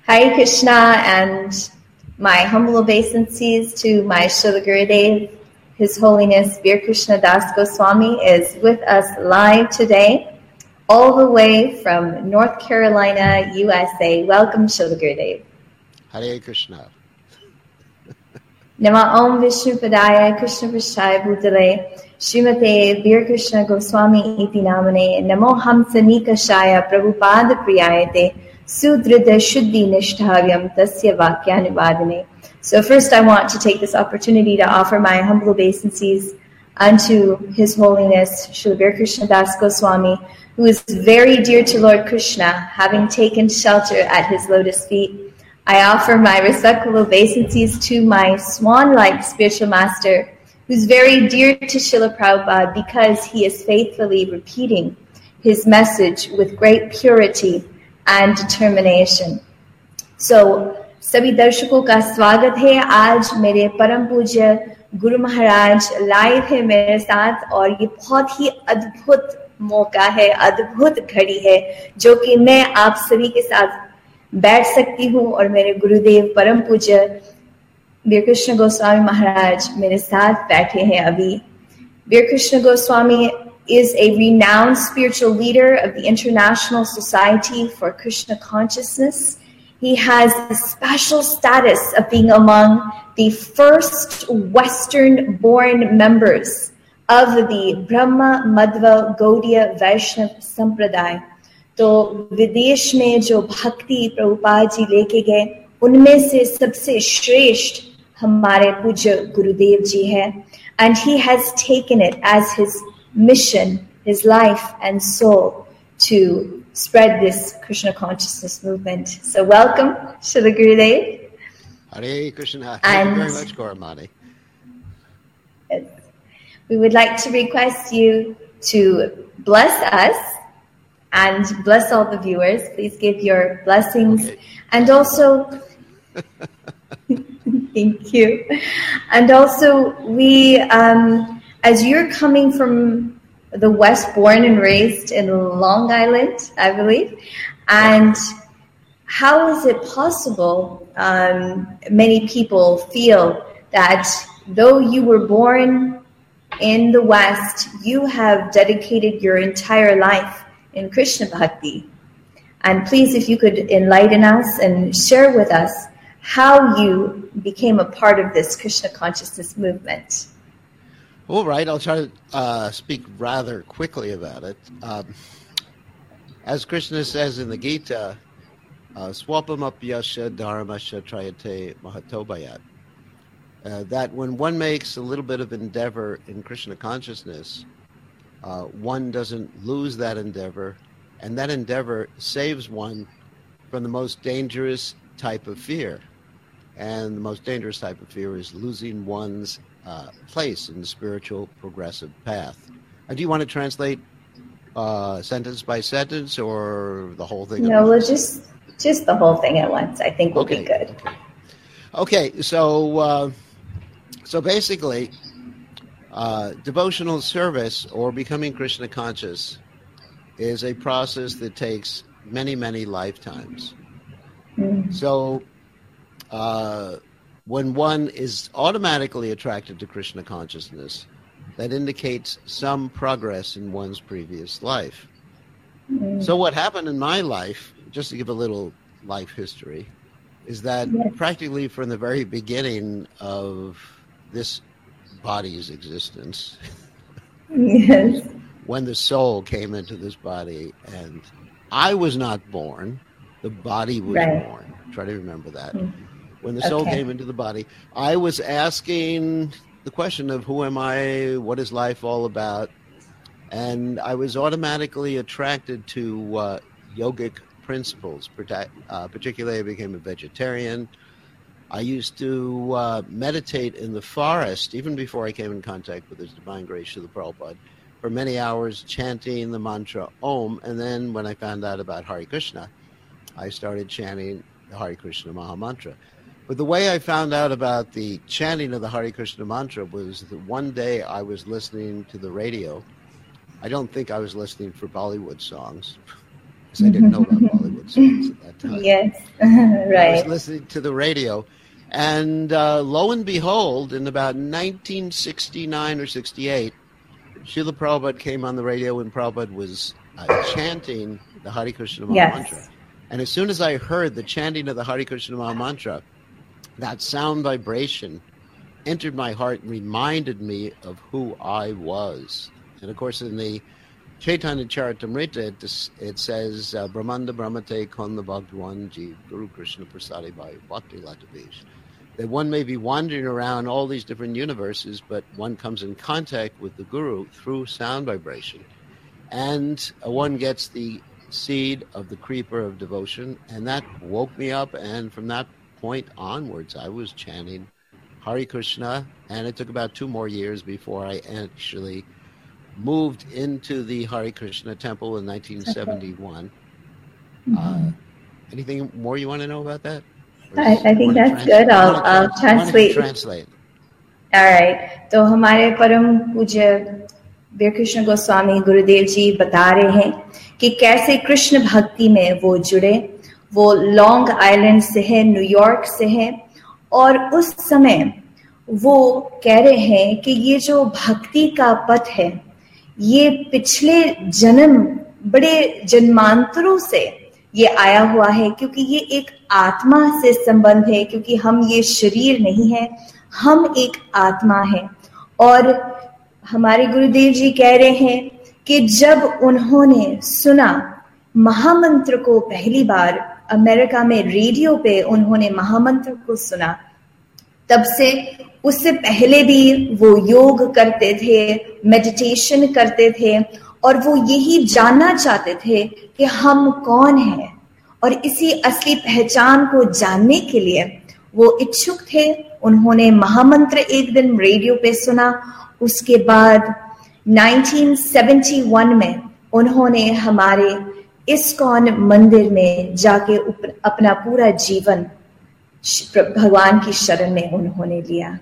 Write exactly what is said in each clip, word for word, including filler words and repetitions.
Hare Krishna, and my humble obeisances to my Srila Gurudev. His Holiness Veer Krishna Das Goswami is with us live today, all the way from North Carolina, U S A. Welcome, Srila Gurudev. Hare Krishna. Nama Om Vishnu Padaya Krishna Prashaya Bhutale Srimate Veer Krishna Goswami Iti Namane Namo Hamsa Nikashaya Prabhupada Priyayate Sudrida Shuddhi Nishthavyam Tasya Vakyanivadane. So first I want to take this opportunity to offer my humble obeisances unto His Holiness Srila Veer Krishna Das Goswami, who is very dear to Lord Krishna, having taken shelter at his lotus feet. I offer my respectful obeisances to my swan-like spiritual master, who's very dear to Srila Prabhupada because he is faithfully repeating his message with great purity and determination. So, सभी दर्शकों का स्वागत है। आज मेरे परम पूज्य Guru Maharaj live है मेरे साथ, और ये बहुत ही अद्भुत मौका है, अद्भुत घड़ी है, जो कि मैं आप सभी के साथ बैठ सकती हूँ और मेरे गुरुदेव परम पूज्य वीर कृष्ण गोस्वामी महाराज मेरे साथ बैठे हैं अभी। Veer Krishna Goswami is a renowned spiritual leader of the International Society for Krishna Consciousness. He has the special status of being among the first Western-born members of the Brahma Madhva Gaudiya Vaishnav Sampradaya. तो विदेश में जो भक्ति प्रभुपाद जी लेके गए, उनमें से सबसे श्रेष्ठ हमारे पूज्य गुरुदेव जी है, and he has taken it as his mission, his life and soul to spread this Krishna consciousness movement. So welcome, Srila Gurudev. Hare Krishna. Thank you very much, Gauramani. We would like to request you to bless us and bless all the viewers. Please give your blessings. Okay. And also, thank you. And also, we, um, as you're coming from the West, born and raised in Long Island, I believe, and how is it possible, um, many people feel that though you were born in the West, you have dedicated your entire life in Krishna Bhakti. And please, if you could enlighten us and share with us how you became a part of this Krishna consciousness movement. All right, I'll try to uh, speak rather quickly about it. Um, as Krishna says in the Gita, swapamapyasya dharmasya trayate mahatobayat, uh, that when one makes a little bit of endeavor in Krishna consciousness, Uh, one doesn't lose that endeavor, and that endeavor saves one from the most dangerous type of fear. And the most dangerous type of fear is losing one's uh, place in the spiritual progressive path. Uh, do you want to translate uh, sentence by sentence or the whole thing? No, we'll just just the whole thing at once. I think will okay. be good. Okay, okay so uh, so basically, Uh, devotional service or becoming Krishna conscious is a process that takes many, many lifetimes. Mm. So uh, when one is automatically attracted to Krishna consciousness, that indicates some progress in one's previous life. Mm. So what happened in my life, just to give a little life history, is that yes. practically from the very beginning of this body's existence, yes, when the soul came into this body, and I was not born, the body was right. born. Try to remember that. Mm-hmm. When the soul okay. came into the body, I was asking the question of who am I, what is life all about, and I was automatically attracted to uh, yogic principles. Uh, particularly, I became a vegetarian. I used to uh, meditate in the forest, even before I came in contact with His Divine Grace Srila Prabhupada, for many hours chanting the mantra Om. And then when I found out about Hare Krishna, I started chanting the Hare Krishna Maha Mantra. But the way I found out about the chanting of the Hare Krishna mantra was that one day I was listening to the radio. I don't think I was listening for Bollywood songs, because I didn't know about Bollywood Bollywood songs at that time. Yes, I right. was listening to the radio, and uh, lo and behold, in about nineteen sixty-nine or sixty-eight, Srila Prabhupada came on the radio when Prabhupada was uh, chanting the Hare Krishna Maha Yes. Mantra. And as soon as I heard the chanting of the Hare Krishna Maha Mantra, that sound vibration entered my heart and reminded me of who I was. And of course, in the Chaitanya Charitamrita, it, it says, uh, Brahmanda Brahmate Konda Bhagwan Jeev Guru Krishna Prasadi Bhai Bhakti Latavish. That one may be wandering around all these different universes, but one comes in contact with the Guru through sound vibration. And uh, one gets the seed of the creeper of devotion, and that woke me up. And from that point onwards, I was chanting Hare Krishna, and it took about two more years before I actually moved into the Hare Krishna temple in nineteen seventy-one. Mm-hmm. Uh, anything more you want to know about that? I, I think that's good. I'll, I'll translate. translate. All right. तो हमारे परम पूज्य वीर कृष्ण गोस्वामी गुरुदेव जी बता रहे हैं कि कैसे कृष्ण भक्ति में वो जुड़े। वो लॉन्ग आइलैंड से है, न्यूयॉर्क से है, और उस समय वो कह रहे हैं कि ये जो भक्ति का पथ है, ये पिछले जन्म, बड़े जन्मांतरों से ये आया हुआ है, क्योंकि ये एक आत्मा से संबंध है, क्योंकि हम ये शरीर नहीं है, हम एक आत्मा है। और हमारे गुरुदेव जी कह रहे हैं कि जब उन्होंने सुना महामंत्र को पहली बार, अमेरिका में रेडियो पे उन्होंने महामंत्र को सुना, तब से उससे पहले भी वो योग करते थे, मेडिटेशन करते थे, और वो यही जानना चाहते थे कि हम कौन हैं, और इसी असली पहचान को जानने के लिए वो इच्छुक थे। उन्होंने महामंत्र एक दिन रेडियो पे सुना। उसके बाद नाइनटीन सेवेंटी वन में उन्होंने हमारे इस्कॉन मंदिर में जाके अपना पूरा जीवन भगवान की शरण में उन्होंने लिया।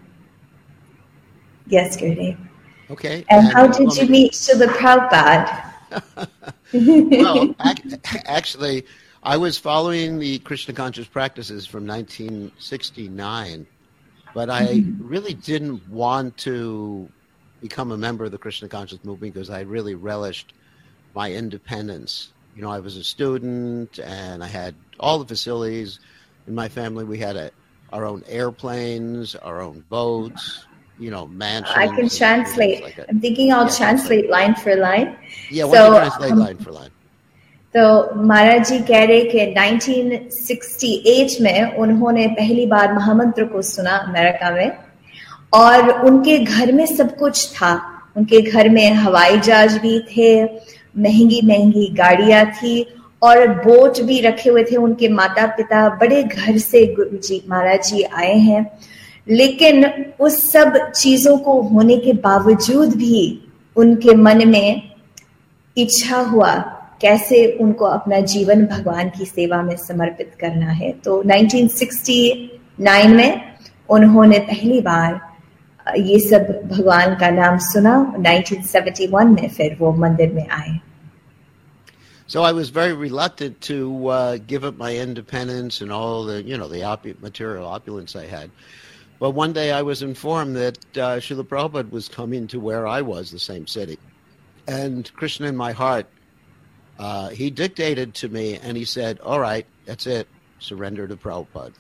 Yes, Gurudev. Okay. And, and how uh, did you meet Srila Prabhupada? Well, ac- actually, I was following the Krishna conscious practices from nineteen sixty-nine, but I mm-hmm. really didn't want to become a member of the Krishna conscious movement because I really relished my independence. You know, I was a student and I had all the facilities in my family. We had a, our own airplanes, our own boats, you know, mansions. I can translate. Like I'm thinking I'll yeah, translate line for line. Yeah, why don't you translate um, line for line? तो महाराज जी कह रहे कि nineteen sixty eight में उन्होंने पहली बार महामंत्र को सुना अमेरिका में, और उनके घर में सब कुछ था। उनके घर में हवाई जहाज भी थे, महंगी महंगी गाड़ियां थी, और बोट भी रखे हुए थे। उनके माता पिता बड़े घर से गुरु जी महाराज जी आए हैं, लेकिन उस सब चीजों को होने के बावजूद भी उनके मन में इच्छा हुआ कैसे उनको अपना जीवन भगवान की सेवा में समर्पित करना है। तो नाइनटीन सिक्सटी नाइन में उन्होंने पहली बार ये सब भगवान का नाम सुना। नाइनटीन सेवेंटी वन में फिर वो मंदिर में आए। So I was very reluctant to uh, give up my independence and all the, you know, the opu- material opulence I had. But one day I was informed that uh, Srila Prabhupada was coming to where I was, the same city. And Krishna in my heart, uh, he dictated to me and he said, all right, that's it, surrender to Prabhupada.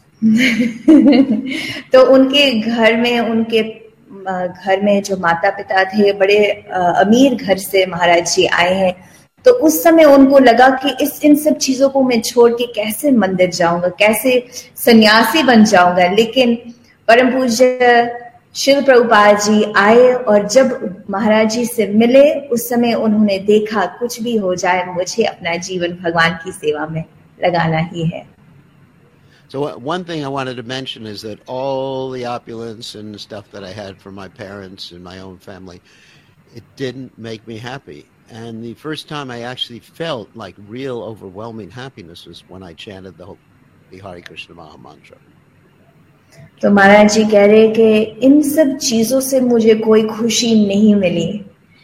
तो उनके घर में उनके घर में जो माता पिता थे, बड़े अमीर घर से महाराज जी आए हैं। तो उस समय उनको लगा कि इस इन सब चीजों को मैं छोड़ के कैसे मंदिर जाऊंगा, कैसे सन्यासी बन जाऊंगा। लेकिन परम पूज्य शिल प्रभुपाद जी आए, और जब महाराज जी से मिले उस समय उन्होंने देखा कुछ भी हो जाए मुझे अपना जीवन भगवान की सेवा में लगाना ही है। So one thing I wanted to mention is that all the opulence and stuff that I had from my parents and my own family, it didn't make me happy. And the first time I actually felt like real overwhelming happiness was when I chanted the, the Hare Krishna Maha Mantra. तो महाराज जी कह रहे कि इन सब चीजों से मुझे कोई खुशी नहीं मिली,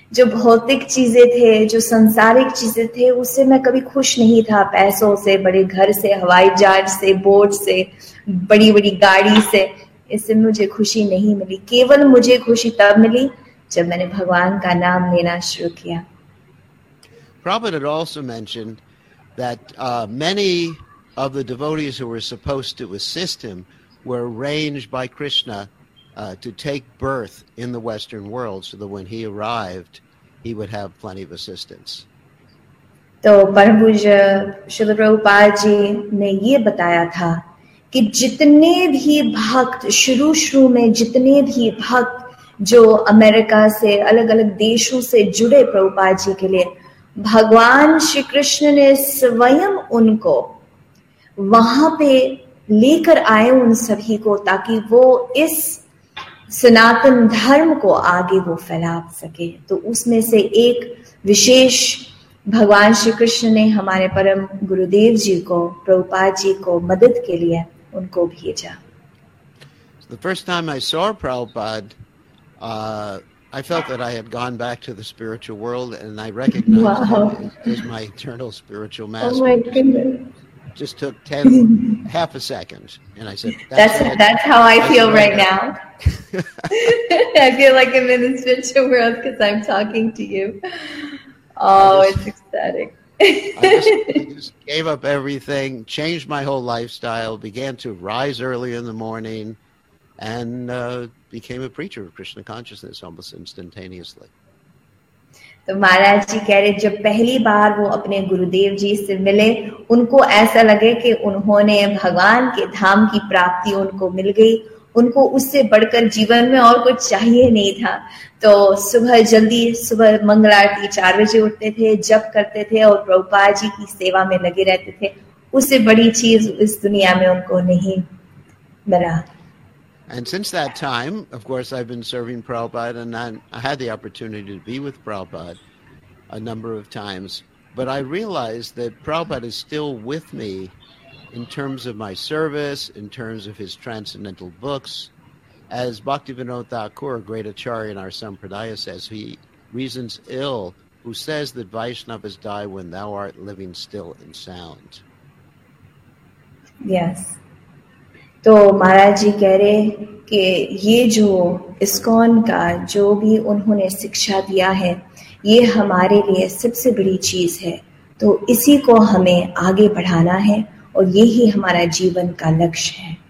जो भौतिक चीजें थे, जो संसारिक चीजें थे, उससे मैं कभी खुश नहीं था. पैसों से, बड़े घर से, हवाई जहाज से, बोट से, बड़ी बड़ी गाड़ी से, इससे मुझे खुशी नहीं मिली. केवल मुझे खुशी तब मिली जब मैंने भगवान का नाम लेना शुरू किया. Prabhupada had also mentioned that uh, many of the devotees who were supposed to assist him were arranged by Krishna uh, to take birth in the Western world so that when he arrived, he would have plenty of assistance. तो परम पूज्य श्रील प्रभुपाद जी ने ये बताया था कि जितने भी भक्त शुरू शुरू में जितने भी भक्त जो अमेरिका से, अलग अलग देशों से जुड़े प्रभुपाद जी के लिए, भगवान श्री कृष्ण ने स्वयं उनको वहां पे लेकर आए उन सभी को, ताकि वो इस सनातन धर्म को आगे वो फैला सके. तो उसमें से एक विशेष भगवान श्री कृष्ण ने हमारे परम गुरुदेव जी को, प्रभुपाद जी को मदद के लिए उनको भेजा. The first time I saw Prabhupada, uh, I felt that I had gone back to the spiritual world, and I recognized Wow. him as, as my eternal spiritual master. Oh my goodness. Just took ten, half a second, and I said, That's That's, that's how I That's feel right. right now. I feel like I'm in the spiritual world because I'm talking to you. Oh, I just- it's ecstatic. I just, I just gave up everything, changed my whole lifestyle, began to rise early in the morning, and uh, became a preacher of Krishna consciousness almost instantaneously. तो महाराज जी कह रहे, जब पहली बार वो अपने गुरुदेव जी से मिले, उनको ऐसा लगे कि उन्होंने भगवान के धाम की प्राप्ति उनको मिल गई. उनको उससे बढ़कर जीवन में और कुछ चाहिए नहीं था. तो सुबह जल्दी, सुबह मंगल आरती चार बजे उठते थे, जप करते थे और प्रभुपाद जी की सेवा में लगे रहते थे. उससे बड़ी चीज इस दुनिया में उनको नहीं मिला. And since that time, of course, I've been serving Prabhupada, and I, I had the opportunity to be with Prabhupada a number of times. But I realized that Prabhupada is still with me in terms of my service, in terms of his transcendental books. As Bhaktivinoda Thakur, a great acharya in our Sampradaya, says, he reasons ill who says that Vaishnavas die when thou art living still and sound. Yes. तो महाराज जी कह रहे कि ये जो ISKCON का जो भी उन्होंने शिक्षा दिया है, ये हमारे लिए सबसे बड़ी चीज है. तो इसी को हमें आगे बढ़ाना है और यही हमारा जीवन का लक्ष्य है.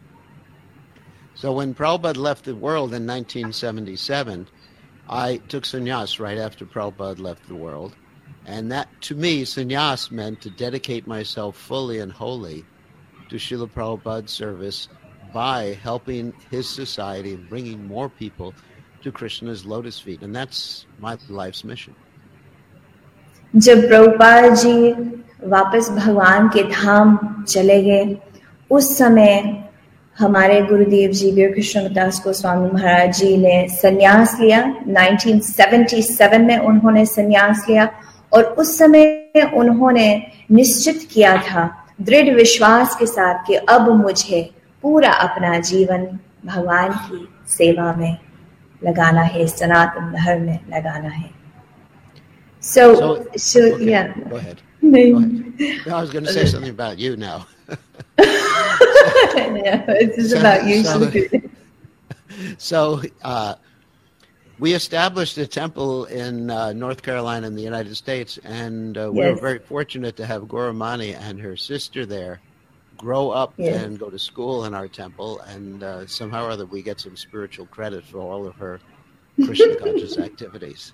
So when Prabhupada left the world in nineteen seventy-seven, I took sannyas right after Prabhupada left the world. And that, to me, sannyas meant to dedicate myself fully and wholly to Srila Prabhupada's service by helping his society and bringing more people to Krishna's lotus feet. And that's my life's mission. जब प्रभुपाद जी वापस भगवान के धाम चले गए, उस समय हमारे गुरुदेव जी वीर कृष्णदास गोस्वामी महाराज जी ने संन्यास लिया. नाइनटीन सेवेंटी सेवन में उन्होंने संन्यास लिया और उस समय उन्होंने निश्चित किया था दृढ़ विश्वास के साथ कि अब मुझे पूरा अपना जीवन भगवान की सेवा में लगाना है, सनातन धर्म में लगाना है. So, So, so okay, yeah. Go ahead. नहीं. Go ahead. No, I was going to say something about you now. Yeah, this is So- about you. so- Shruti. So uh, we established a temple in uh, North Carolina in the United States, and uh, we Yes. were very fortunate to have Gauramani and her sister there grow up Yes. and go to school in our temple, and uh, somehow or other we get some spiritual credit for all of her Krishna conscious activities.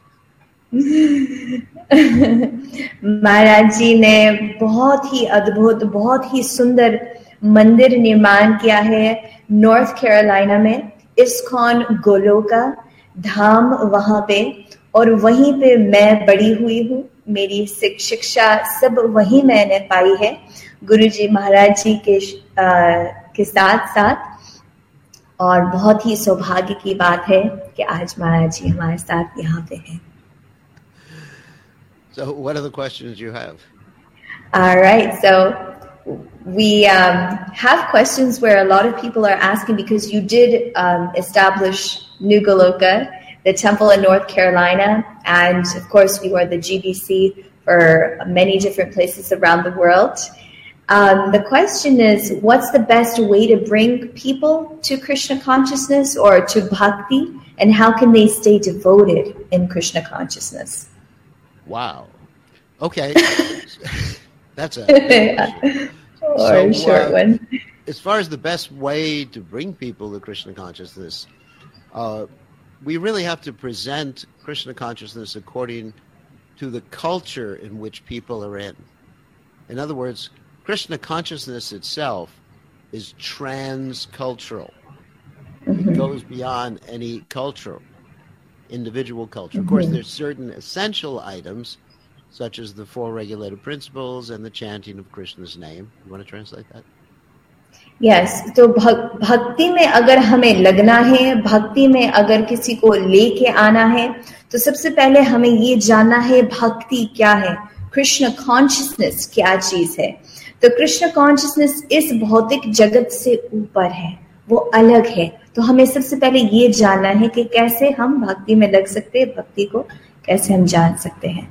महाराज जी ने बहुत ही अद्भुत, बहुत ही सुंदर मंदिर निर्माण किया है North Carolina में. इस्कॉन गोलोका धाम वहां पे, और वहीं पे मैं बड़ी हुई हूँ. मेरी शिक्षा सब वहीं मैंने पाई है गुरुजी महाराज जी के आ, के साथ साथ. और बहुत ही सौभाग्य की बात है कि आज महाराज जी हमारे साथ यहाँ पे हैं. So what are the questions you have? All right, so we um, have questions where a lot of people are asking, because you did um, establish New Goloka the temple in North Carolina, and of course we were the G B C for many different places around the world. Um, the question is, what's the best way to bring people to Krishna consciousness or to bhakti, and how can they stay devoted in Krishna consciousness? Wow. Okay. That's a or so, a short uh, one. As far as the best way to bring people to Krishna consciousness, uh, we really have to present Krishna consciousness according to the culture in which people are in. In other words, Krishna consciousness itself is transcultural. Mm-hmm. It goes beyond any cultural, individual culture. Mm-hmm. Of course, there's certain essential items, such as the four regulative principles and the chanting of Krishna's name. You want to translate that? Yes. तो भक्ति में अगर हमें लगना है, भक्ति में अगर किसी को लेके आना है, तो सबसे पहले हमें ये जानना है भक्ति क्या है, कृष्ण कॉन्शियसनेस क्या चीज है. तो कृष्ण कॉन्शियसनेस इस भौतिक जगत से ऊपर है, वो अलग है. तो हमें सबसे पहले ये जानना है कि कैसे हम भक्ति में लग सकते हैं, भक्ति को कैसे हम जान सकते हैं.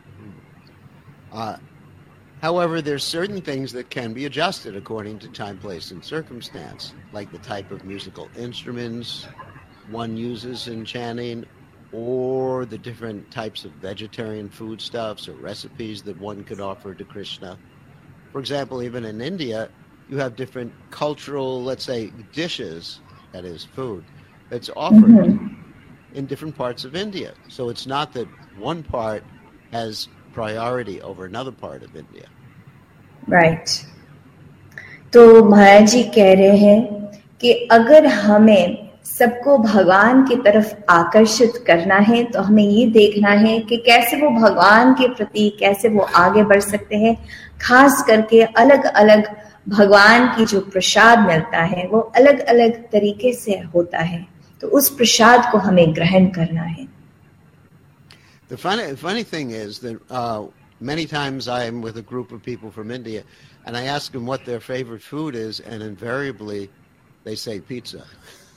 Uh, however, there's certain things that can be adjusted according to time, place, and circumstance, like the type of musical instruments one uses in chanting, or the different types of vegetarian foodstuffs or recipes that one could offer to Krishna. For example, even in India, you have different cultural, let's say, dishes, that is, food, that's offered mm-hmm. in different parts of India. So it's not that one part has priority over another part of India. Right. तो महाराज जी कह रहे हैं कि अगर हमें सबको भगवान की तरफ आकर्षित करना है, तो हमें ये देखना है कि कैसे वो भगवान के प्रति कैसे वो आगे बढ़ सकते हैं. खास करके अलग अलग भगवान की जो प्रसाद मिलता है वो अलग अलग तरीके से होता है, तो उस प्रसाद को हमें ग्रहण करना है. The funny, funny thing is that uh, many times I'm with a group of people from India, and I ask them what their favorite food is, and invariably they say pizza.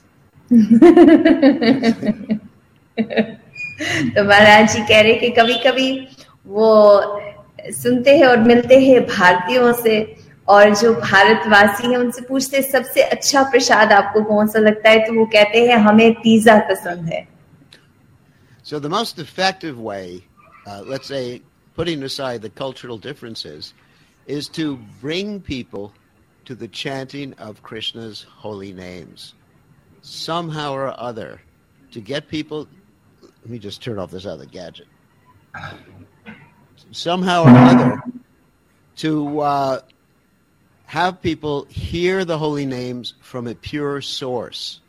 तो महाराज जी कह रहे कि कभी कभी वो सुनते हैं और मिलते हैं भारतीयों से, और जो भारतवासी हैं उनसे पूछते हैं सबसे अच्छा प्रसाद आपको कौन सा लगता है, तो वो कहते हैं हमें पिज्जा पसंद है. So the most effective way, uh, let's say, putting aside the cultural differences, is to bring people to the chanting of Krishna's holy names. Somehow or other, to get people, let me just turn off this other gadget. Somehow or other, to uh, have people hear the holy names from a pure source.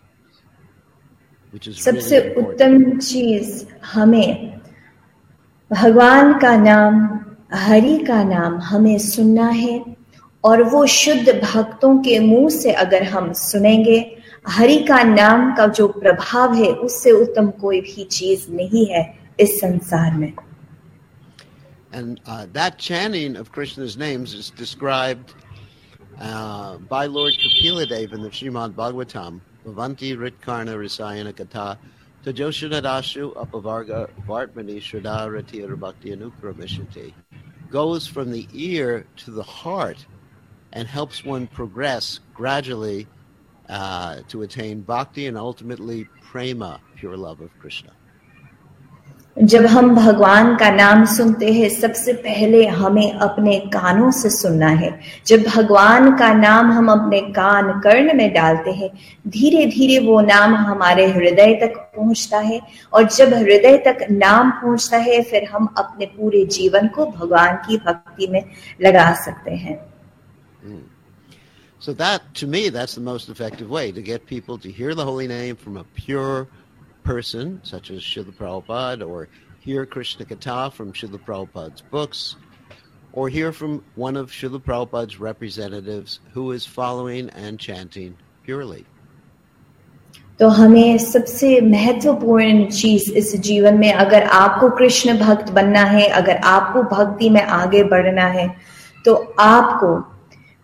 सबसे उत्तम चीज हमें भगवान का नाम, हरि का नाम हमें सुनना है, और वो शुद्ध भक्तों के मुंह से अगर हम सुनेंगे, हरि का नाम का जो प्रभाव है उससे उत्तम कोई भी चीज नहीं है इस संसार में. And uh, that chanting of Krishna's names is described uh, by Lord Kapila in the Srimad Bhagavatam. Bhavanti Ritkarna Rasayana Katha Tajoshanadashu Apavarga Vartmani Shraddha Ratira Bhakti Anukramishati, goes from the ear to the heart and helps one progress gradually uh, to attain bhakti and ultimately prema, pure love of Krishna. जब हम भगवान का नाम सुनते हैं, सबसे पहले हमें अपने कानों से सुनना है. जब भगवान का नाम हम अपने कान कर्ण में डालते हैं, धीरे धीरे वो नाम हमारे हृदय तक पहुंचता है, और जब हृदय तक नाम पहुंचता है, फिर हम अपने पूरे जीवन को भगवान की भक्ति में लगा सकते हैं. Mm. So that, to me, that's the most effective way to get people to hear the holy name from a pure person, such as Srila Prabhupada, or hear Krishna Katha from Srila Prabhupada's books, or hear from one of Srila Prabhupada's representatives who is following and chanting purely. तो हमें सबसे महत्वपूर्ण चीज इस जीवन में, अगर आपको कृष्ण भक्त बनना है, अगर आपको भक्ति में आगे बढ़ना है, तो आपको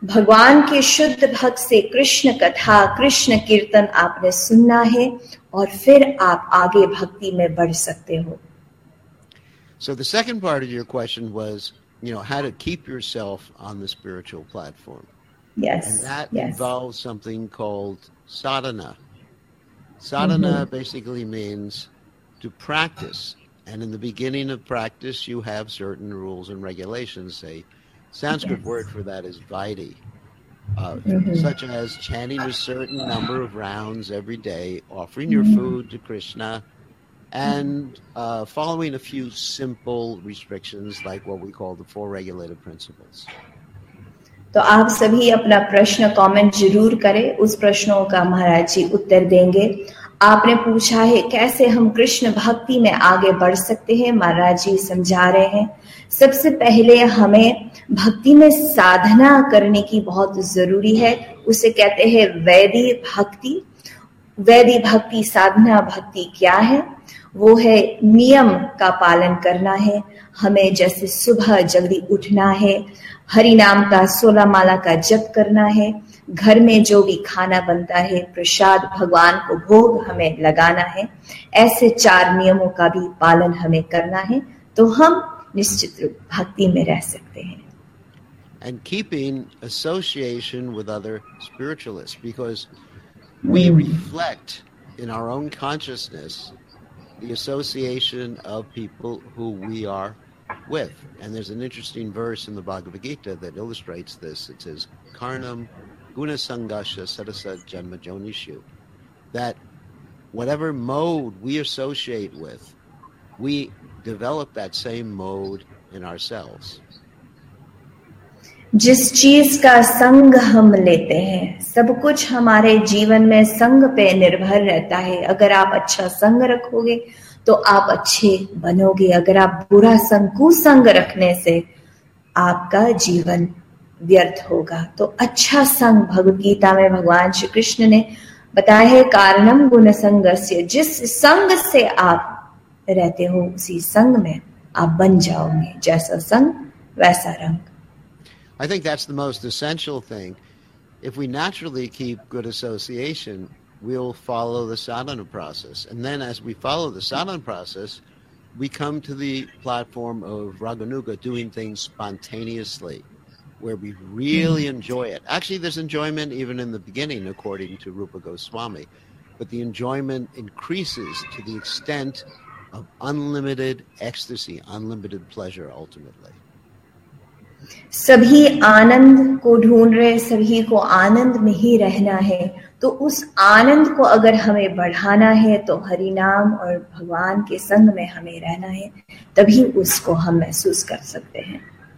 भगवान के शुद्ध भक्त से कृष्ण कथा, कृष्ण कीर्तन आपने सुनना है और फिर आप आगे भक्ति में बढ़ सकते हो. So the second part of your question was, you know, how to keep yourself on the spiritual platform. Yes. And that yes. involves something called sadhana. Sadhana mm-hmm. basically means to practice. And in the beginning of practice, you have certain rules and regulations. A Sanskrit yes. word for that is vaidhi, uh, mm-hmm. such as chanting a certain number of rounds every day, offering mm-hmm. your food to Krishna, and uh, following a few simple restrictions like what we call the four regulative principles. तो आप सभी अपना प्रश्न comment जरूर करें. उस प्रश्नों का महाराज जी उत्तर देंगे. आपने पूछा है कैसे हम कृष्ण भक्ति में आगे बढ़ सकते हैं. महाराज जी समझा रहे हैं. सबसे पहले हमें भक्ति में साधना करने की बहुत जरूरी है. उसे कहते हैं वैदी भक्ति. वैदी भक्ति, साधना भक्ति क्या है? वो है नियम का पालन करना है. हमें जैसे सुबह जल्दी उठना है, हरि नाम का सोलह माला का जप करना है, घर में जो भी खाना बनता है प्रसाद भगवान को भोग हमें लगाना है. ऐसे चार नियमों का भी पालन हमें करना है तो हम निश्चित रूप भक्ति में रह सकते हैं. And keeping association with other spiritualists, because we mm. reflect in our own consciousness the association of people who we are with. And there's an interesting verse in the Bhagavad Gita that illustrates this. It says, Karnam guna sangasha sadasa janma jonishu. That whatever mode we associate with, we develop that same mode in ourselves. जिस चीज का संग हम लेते हैं, सब कुछ हमारे जीवन में संग पे निर्भर रहता है. अगर आप अच्छा संग रखोगे तो आप अच्छे बनोगे. अगर आप बुरा संग, कुसंग रखने से आपका जीवन व्यर्थ होगा. तो अच्छा संग, भगवद गीता में भगवान श्री कृष्ण ने बताया है कारणम गुण संगस्य. जिस संग से आप रहते हो उसी संग में आप बन जाओगे. जैसा संग वैसा रंग. I think that's the most essential thing. If we naturally keep good association, we'll follow the sadhana process. And then as we follow the sadhana process, we come to the platform of Raganuga, doing things spontaneously, where we really enjoy it. Actually, there's enjoyment even in the beginning, according to Rupa Goswami. But the enjoyment increases to the extent of unlimited ecstasy, unlimited pleasure, ultimately. सभी आनंद को ढूंढ रहे, सभी को आनंद में ही रहना है. तो उस आनंद को अगर हमें बढ़ाना है तो हरि नाम और भगवान के संग में हमें रहना है, तभी उसको हम महसूस कर सकते हैं.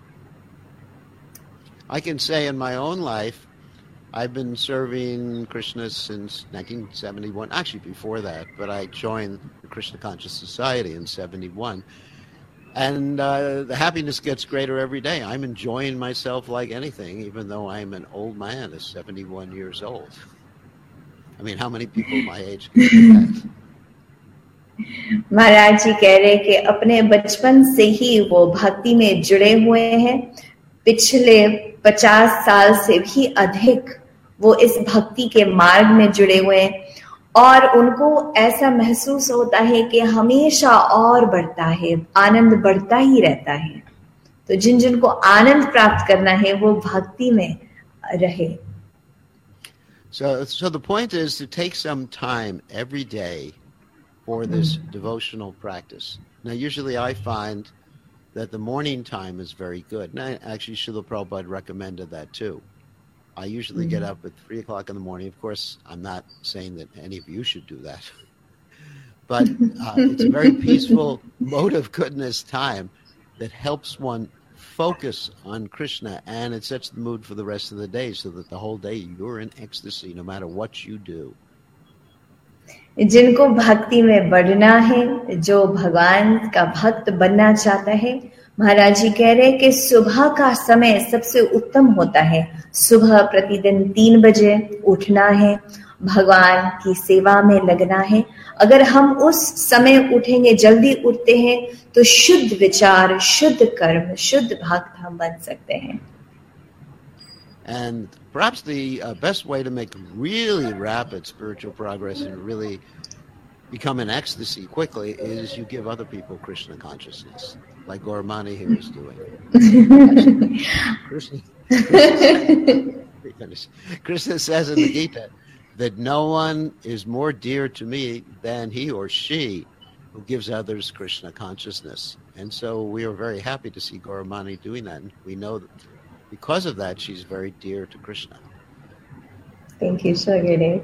I can say in my own life, I've been serving Krishna since nineteen seventy-one, actually before that, but I joined the Krishna Conscious Society in seventy-one. And uh, the happiness gets greater every day. I'm enjoying myself like anything, even though I'm an old man at seventy-one years old. I mean, how many people my age can do that? महाराज जी कह रहे कि अपने बचपन से ही वो भक्ति में जुड़े हुए हैं. पिछले पचास साल से भी अधिक वो इस भक्ति के मार्ग में जुड़े हुए हैं और उनको ऐसा महसूस होता है कि हमेशा और बढ़ता है, आनंद बढ़ता ही रहता है. तो जिन जिन को आनंद प्राप्त करना है वो भक्ति में रहे. So, so the point is to take some time every day for this mm. devotional practice. Now, usually I find that the morning time is very good. And I, actually, Srila Prabhupada recommended that too. I usually mm-hmm. get up at three o'clock in the morning. Of course, I'm not saying that any of you should do that. But uh, it's a very peaceful mode of goodness time that helps one focus on Krishna, and it sets the mood for the rest of the day so that the whole day you're in ecstasy no matter what you do. जिनको भक्ति में बढ़ना है, जो भगवान का भक्त बनना चाहता है, महाराज जी कह रहे हैं कि सुबह का समय सबसे उत्तम होता है. सुबह प्रतिदिन तीन बजे उठना है, भगवान की सेवा में लगना है. अगर हम उस समय उठेंगे, जल्दी उठते हैं, तो शुद्ध विचार, शुद्ध कर्म, शुद्ध भक्त हम बन सकते हैं. And perhaps the uh, best way to make really rapid spiritual progress and really become in ecstasy quickly is you give other people Krishna consciousness, like Gauramani here is doing. Krishna, Krishna, Krishna says in the Gita that no one is more dear to me than he or she who gives others Krishna consciousness. And so we are very happy to see Gauramani doing that. And we know that because of that, she's very dear to Krishna. Thank you, Shagiri.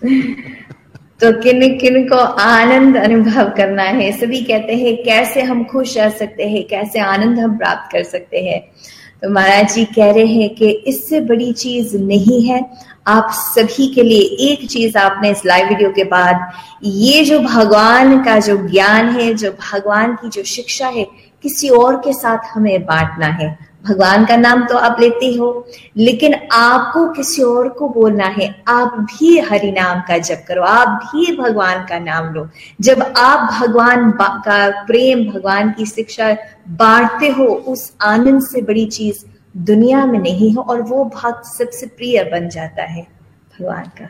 तो किन किन को आनंद अनुभव करना है, सभी कहते हैं कैसे हम खुश रह सकते हैं, कैसे आनंद हम प्राप्त कर सकते हैं। तो महाराज जी कह रहे हैं कि इससे बड़ी चीज नहीं है। आप सभी के लिए एक चीज आपने इस लाइव वीडियो के बाद, ये जो भगवान का जो ज्ञान है, जो भगवान की जो शिक्षा है, किसी और के साथ हमें बांटना है। भगवान का नाम तो आप लेते हो, लेकिन आपको किसी और को बोलना है, आप भी हरि नाम का जप करो, आप भी भगवान का नाम लो। जब आप भगवान का प्रेम, भगवान की शिक्षा बांटते हो, उस आनंद से बड़ी चीज दुनिया में नहीं हो, और वो भक्त सबसे प्रिय बन जाता है भगवान का।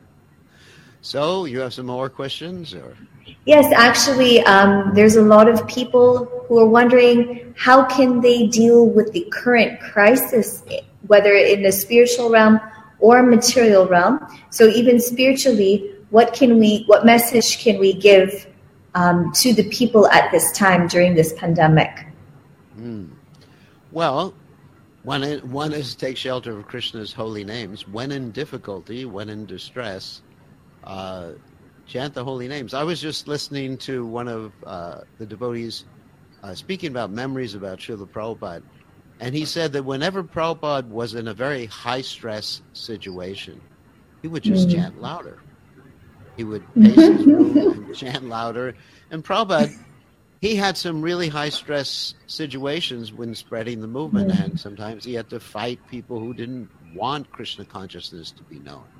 So you have some more questions, or? Yes, actually, um, there's a lot of people who are wondering how can they deal with the current crisis, whether in the spiritual realm or material realm. So even spiritually, what can we, what message can we give um, to the people at this time during this pandemic? Mm. Well, one is, one is take shelter of Krishna's holy names. When in difficulty, when in distress, uh, chant the holy names. I was just listening to one of uh, the devotees uh, speaking about memories about Srila Prabhupada, and he said that whenever Prabhupada was in a very high-stress situation, he would just mm. chant louder. He would pace his room and chant louder. And Prabhupada, he had some really high-stress situations when spreading the movement, mm. and sometimes he had to fight people who didn't want Krishna consciousness to be known.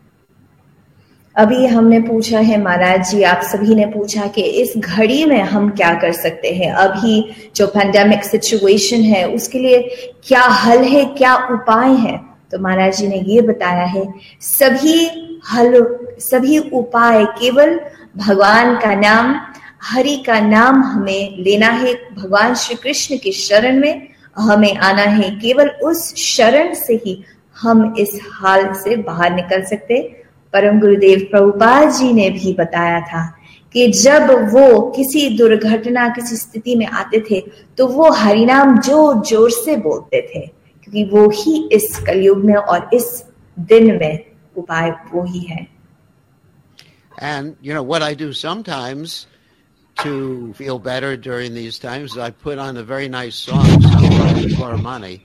अभी हमने पूछा है महाराज जी, आप सभी ने पूछा कि इस घड़ी में हम क्या कर सकते हैं, अभी जो पैंडेमिक सिचुएशन है उसके लिए क्या हल है, क्या उपाय है। तो महाराज जी ने ये बताया है, सभी हल, सभी उपाय केवल भगवान का नाम, हरि का नाम हमें लेना है, भगवान श्री कृष्ण की शरण में हमें आना है। केवल उस शरण से ही हम इस हाल से बाहर निकल सकते। परम गुरुदेव प्रभुपाद जी ने भी बताया था कि जब वो किसी दुर्घटना, किसी स्थिति में आते थे तो वो हरिनाम जोर जोर से बोलते थे, क्योंकि वो ही इस कलयुग में और इस दिन में उपाय वो ही है। And you know what I do sometimes to feel better during these times is I put on a very nice song by Gauramani.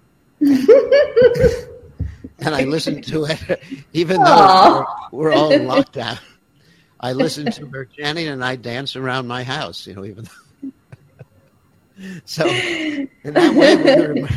And I listen to it, even though we're, we're all in lockdown. I listen to her chanting and I dance around my house, you know, even though. So, in that way, we're.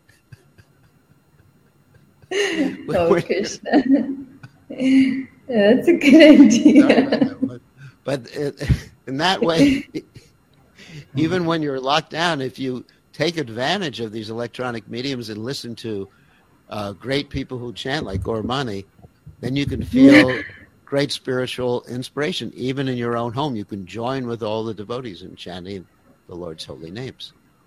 Oh, we're, Krishna. That's a good idea. But, but it, in that way, even when you're locked down, if you take advantage of these electronic mediums and listen to Uh, great people who chant like Gauramani, then you can feel great spiritual inspiration. Even in your own home, you can join with all the devotees in chanting the Lord's holy names.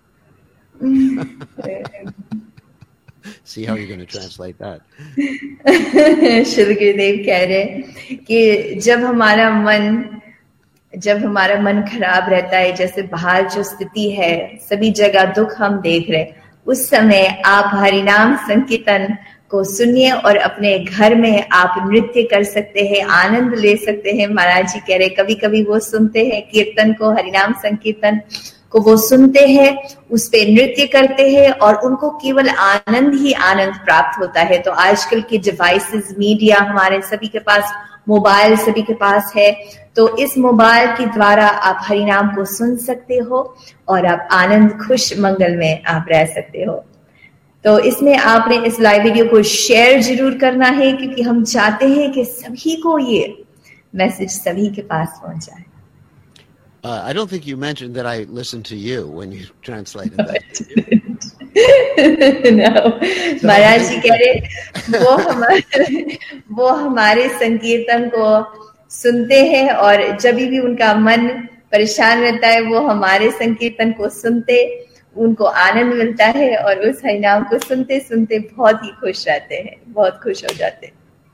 See how you're going to translate that. Shri Gurudev कह रहे कि जब हमारा मन जब हमारा मन खराब रहता है, जैसे बाहर जो स्थिति है, सभी जगह दुख हम देख रहे, उस समय आप हरिनाम संकीर्तन को सुनिए और अपने घर में आप नृत्य कर सकते हैं, आनंद ले सकते हैं। महाराज जी कह रहे कभी कभी वो सुनते हैं कीर्तन को, हरिनाम संकीर्तन को वो सुनते हैं, उस पे नृत्य करते हैं और उनको केवल आनंद ही आनंद प्राप्त होता है। तो आजकल के डिवाइसेस, मीडिया हमारे सभी के पास, मोबाइल सभी के पास है, तो इस मोबाइल के द्वारा आप हरिनाम को सुन सकते हो और आप आनंद, खुश, मंगल में आप रह सकते हो। तो इसमें आपने इस लाइव वीडियो को शेयर जरूर करना है, क्योंकि हम चाहते हैं कि सभी को ये मैसेज सभी के पास पहुंच जाए। Uh, I don't think you mentioned that I listened to you when you translated that. No. महाराज जी कह रहे वो हमारे वो हमारे संकीर्तन को सुनते हैं और जब भी उनका मन परेशान रहता है वो हमारे संकीर्तन को सुनते, उनको आनंद मिलता है और उस हरिनाम को सुनते सुनते बहुत ही खुश रहते हैं, बहुत खुश हो जाते हैं.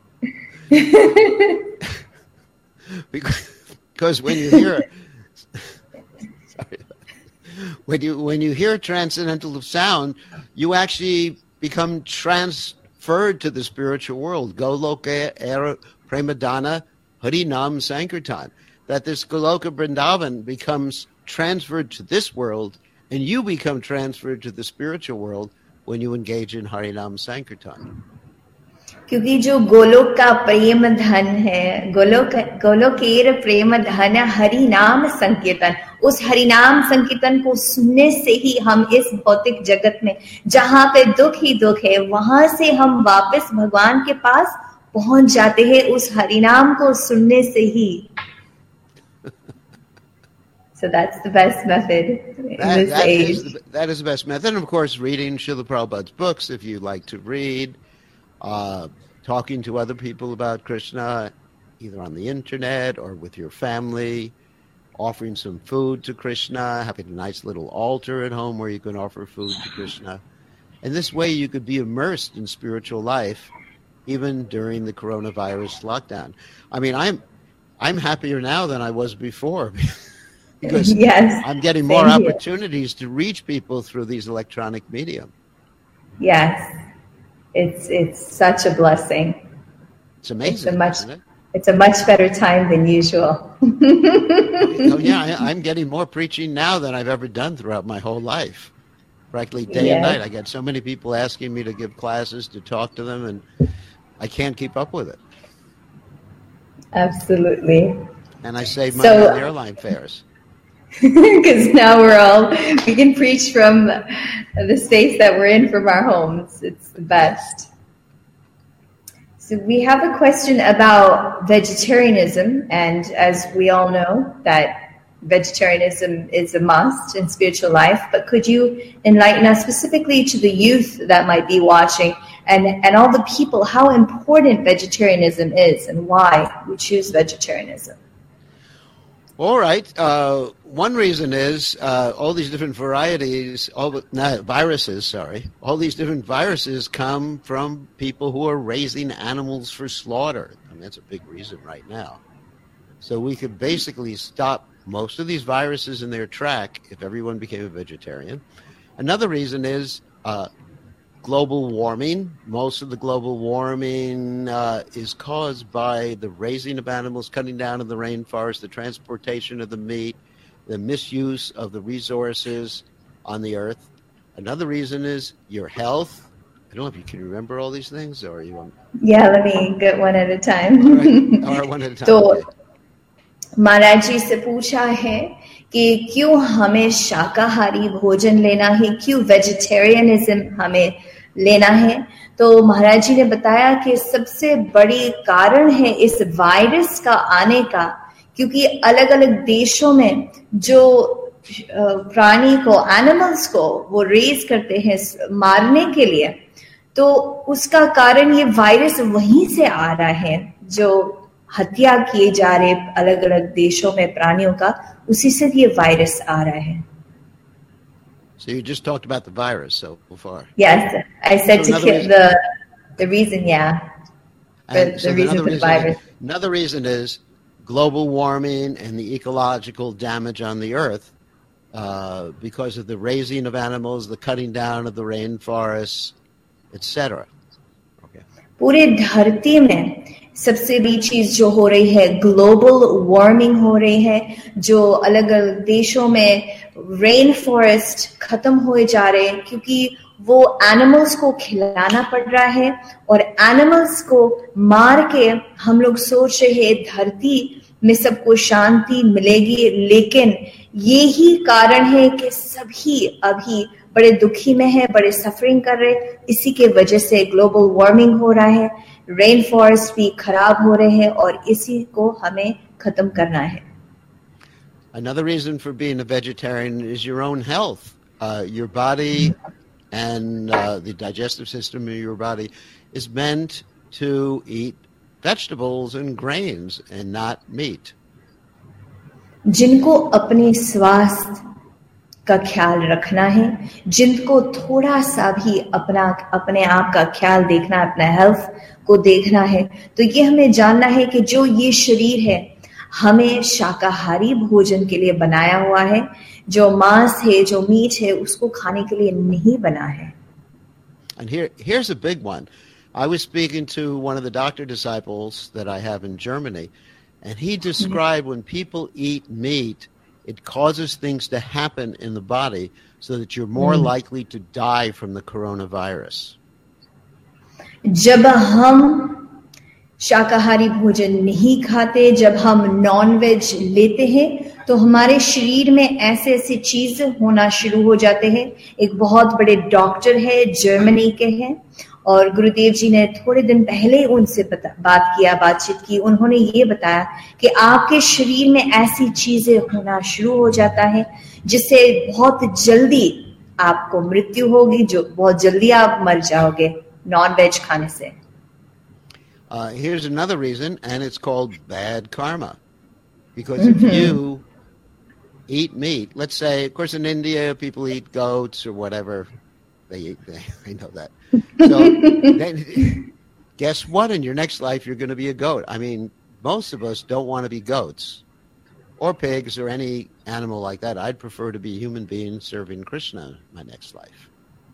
Because when you hear sorry, when you when you hear transcendental sound, you actually become transferred to the spiritual world. Goloka era Premadana Harinam Sankirtan. That this Goloka Vrindavan becomes transferred to this world, and you become transferred to the spiritual world when you engage in Harinam Sankirtan. क्योंकि जो गोलोक का प्रेम धन है, गोलोक गोलोकेर प्रेम धन हरि नाम संकीर्तन, उस हरि नाम संकीर्तन को सुनने से ही हम इस भौतिक जगत में जहाँ पे दुख ही दुख है वहां से हम वापस भगवान के पास पहुंच जाते हैं उस हरि नाम को सुनने से ही. So that's the best method in that, this that age. Is the, that is the best method. And of course, reading Srila Prabhupada's books if you like to read. Uh, talking to other people about Krishna, either on the internet or with your family, offering some food to Krishna, having a nice little altar at home where you can offer food to Krishna. And this way you could be immersed in spiritual life even during the coronavirus lockdown. I mean, I'm I'm happier now than I was before because yes, I'm getting more opportunities to reach people through these electronic medium. Yes. It's it's such a blessing. It's amazing. It's a much isn't it? it's a much better time than usual. Oh yeah, I, I'm getting more preaching now than I've ever done throughout my whole life. Practically day yeah. and night. I get so many people asking me to give classes, to talk to them, and I can't keep up with it. Absolutely. And I save money so, on airline fares. Because now we're all, we can preach from the space that we're in from our homes. It's the best. So we have a question about vegetarianism. And as we all know, that vegetarianism is a must in spiritual life. But could you enlighten us specifically to the youth that might be watching and, and all the people, how important vegetarianism is and why we choose vegetarianism? All right. Uh, one reason is uh, all these different varieties, all the, no, viruses, sorry, all these different viruses come from people who are raising animals for slaughter. I mean, that's a big reason right now. So we could basically stop most of these viruses in their track if everyone became a vegetarian. Another reason is uh, global warming. Most of the global warming uh, is caused by the raising of animals, cutting down of the rainforest, the transportation of the meat, the misuse of the resources on the earth. Another reason is your health. I don't know if you can remember all these things, or you want... Yeah, let me get one at a time. All right, all right one at a time. तो okay. महाराज जी से पूछा है कि क्यों हमें शाकाहारी भोजन लेना है, क्यों वेजिटेरियनिज्म हमें लेना है. तो महाराज जी ने बताया कि सबसे बड़ी कारण है इस वायरस का आने का, क्योंकि अलग अलग देशों में जो प्राणी को, एनिमल्स को वो रेज करते हैं मारने के लिए, तो उसका कारण ये वायरस वहीं से आ रहा है. जो हत्या किए जा रहे अलग अलग देशों में प्राणियों का, उसी से ये वायरस आ रहा है. So you just talked about the virus so far. Yes, I said so to keep the the reason, yeah, the, so the reason for the virus. Is, another reason is global warming and the ecological damage on the earth uh, because of the raising of animals, the cutting down of the rainforests, et cetera. Okay. पूरे धरती में सबसे बड़ी चीज जो हो रही है, ग्लोबल वार्मिंग हो रही है, जो अलग अलग देशों में रेन फॉरेस्ट खत्म हो जा रहे हैं क्योंकि वो एनिमल्स को खिलाना पड़ रहा है, और एनिमल्स को मार के हम लोग सोच रहे हैं धरती में सबको शांति मिलेगी, लेकिन यही कारण है कि सभी अभी बड़े दुखी में है, बड़े सफरिंग कर रहे. इसी के वजह से ग्लोबल वार्मिंग हो रहा है, रेन फॉरेस्ट भी खराब हो रहे हैं, और इसी को हमें खत्म करना है. Another reason for being a vegetarian is your own health. Uh, your body and uh, the digestive system of your body is meant to eat vegetables and grains and not meat. जिनको अपने स्वास्थ्य का ख्याल रखना है, जिनको थोड़ा सा भी अपना अपने आप का ख्याल देखना, अपना हेल्थ को देखना है, तो ये हमें जानना है कि जो ये शरीर है हमें शाकाहारी भोजन के लिए बनाया हुआ है, जो मांस है, जो मीट है, उसको खाने के लिए नहीं बना है. And here, here's a big one. I was speaking to one of the doctor disciples that I have in Germany, and he described when people eat meat, it causes things to happen in the body so that you're more mm. likely to die from the coronavirus. जब हम शाकाहारी भोजन नहीं खाते, जब हम non veg लेते हैं, तो हमारे शरीर में ऐसे ऐसी चीजें होना शुरू हो जाते हैं. एक बहुत बड़े डॉक्टर है, जर्मनी के हैं, और गुरुदेव जी ने थोड़े दिन पहले उनसे पता, बात किया बातचीत की. उन्होंने ये बताया कि आपके शरीर में ऐसी चीजें होना शुरू हो जाता है जिससे बहुत जल्दी आपको मृत्यु होगी, जो बहुत जल्दी आप मर जाओगे नॉन वेज खाने से. Uh, here's another reason, and it's called bad karma. Because mm-hmm. if you eat meat, let's say, of course, in India, people eat goats or whatever. They eat, they, I know that. So then, guess what? In your next life, you're going to be a goat. I mean, most of us don't want to be goats or pigs or any animal like that. I'd prefer to be a human being serving Krishna in my next life.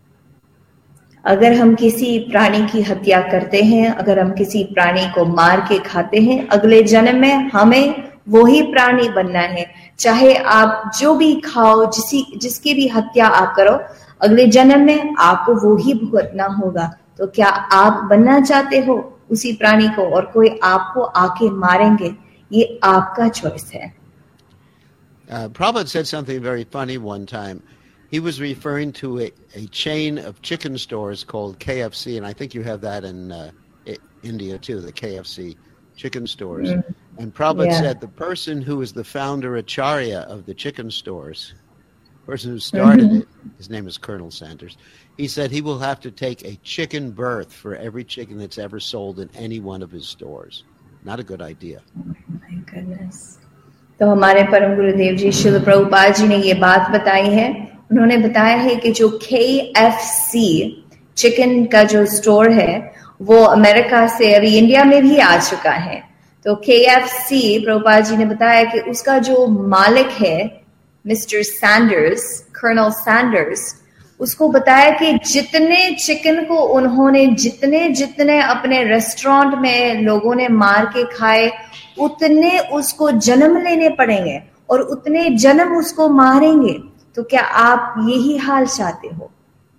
अगर हम किसी प्राणी की हत्या करते हैं, अगर हम किसी प्राणी को मार के खाते हैं, अगले जन्म में हमें वही प्राणी बनना है. चाहे आप जो भी खाओ, जिसी जिसकी भी हत्या आप करो, अगले जन्म में आपको वो ही भुगतना होगा. तो क्या आप बनना चाहते हो उसी प्राणी को, और कोई आपको आके मारेंगे? ये आपका चॉइस है. uh, Prabhupada said something very funny one time. He was referring to a, a chain of chicken stores called K F C, and I think you have that in uh, India too, the K F C chicken stores. Mm. And Prabhupada yeah. said the person who is the founder Acharya of the chicken stores, the person who started mm-hmm. it, his name is Colonel Sanders, he said he will have to take a chicken birth for every chicken that's ever sold in any one of his stores. Not a good idea. Oh my goodness. तो हमारे परम गुरुदेव जी श्रील प्रभुपाद जी ने ये बात बताई है. उन्होंने बताया है कि जो K F C चिकन का जो स्टोर है वो अमेरिका से अभी इंडिया में भी आ चुका है. तो K F C Prabhupada ji ने बताया कि उसका जो मालिक है मिस्टर सैंडर्स, कर्नल सैंडर्स, उसको बताया कि जितने चिकन को उन्होंने जितने जितने अपने रेस्टोरेंट में लोगों ने मार के खाए, उतने उसको जन्म लेने पड़ेंगे और उतने जन्म उसको मारेंगे. तो क्या आप यही हाल चाहते हो?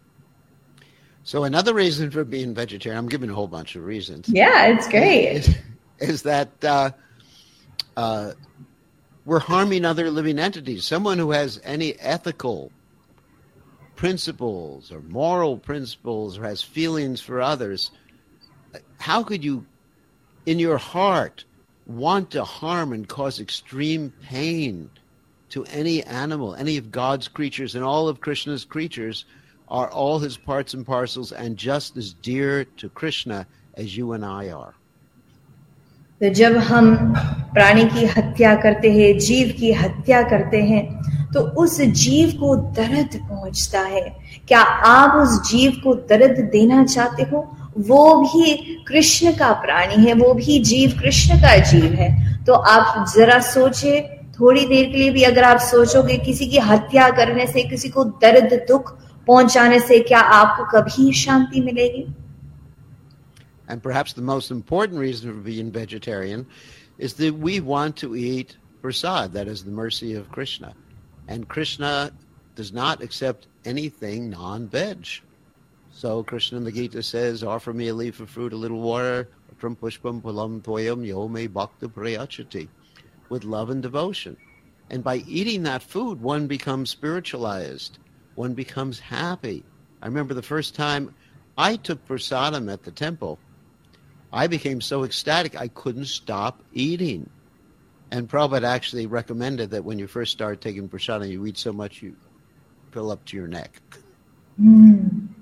So another reason for being vegetarian, I'm giving a whole bunch of reasons. Yeah, it's great. Is, is that uh, uh, we're harming other living entities. Someone who has any ethical principles or moral principles or has feelings for others, how could you, in your heart, want to harm and cause extreme pain to any animal? Any of God's creatures and all of Krishna's creatures are all his parts and parcels and just as dear to Krishna as you and I are. तो जब हम प्राणी की हत्या करते हैं, जीव की हत्या करते हैं, तो उस जीव को दर्द पहुंचता है. क्या आप उस जीव को दर्द देना चाहते हो? वो भी कृष्ण का प्राणी है, वो भी जीव कृष्ण का जीव है. तो आप जरा सोचिए, थोड़ी देर के लिए भी अगर आप सोचोगे किसी की हत्या करने से, किसी को दर्द दुख पहुंचाने से, क्या आपको कभी शांति मिलेगी? And perhaps the most important reason for being vegetarian is that we want to eat prasad, that is the mercy of Krishna. And Krishna does not accept anything non-veg. So Krishna in the Gita says, offer me a leaf of fruit, a little water, tram pushpam palam toyam yo me bhakta prayachati, with love and devotion. And by eating that food, one becomes spiritualized. One becomes happy. I remember the first time I took prasadam at the temple, I became so ecstatic I couldn't stop eating. And Prabhupada actually recommended that when you first start taking prasadam, you eat so much you fill up to your neck. Mm.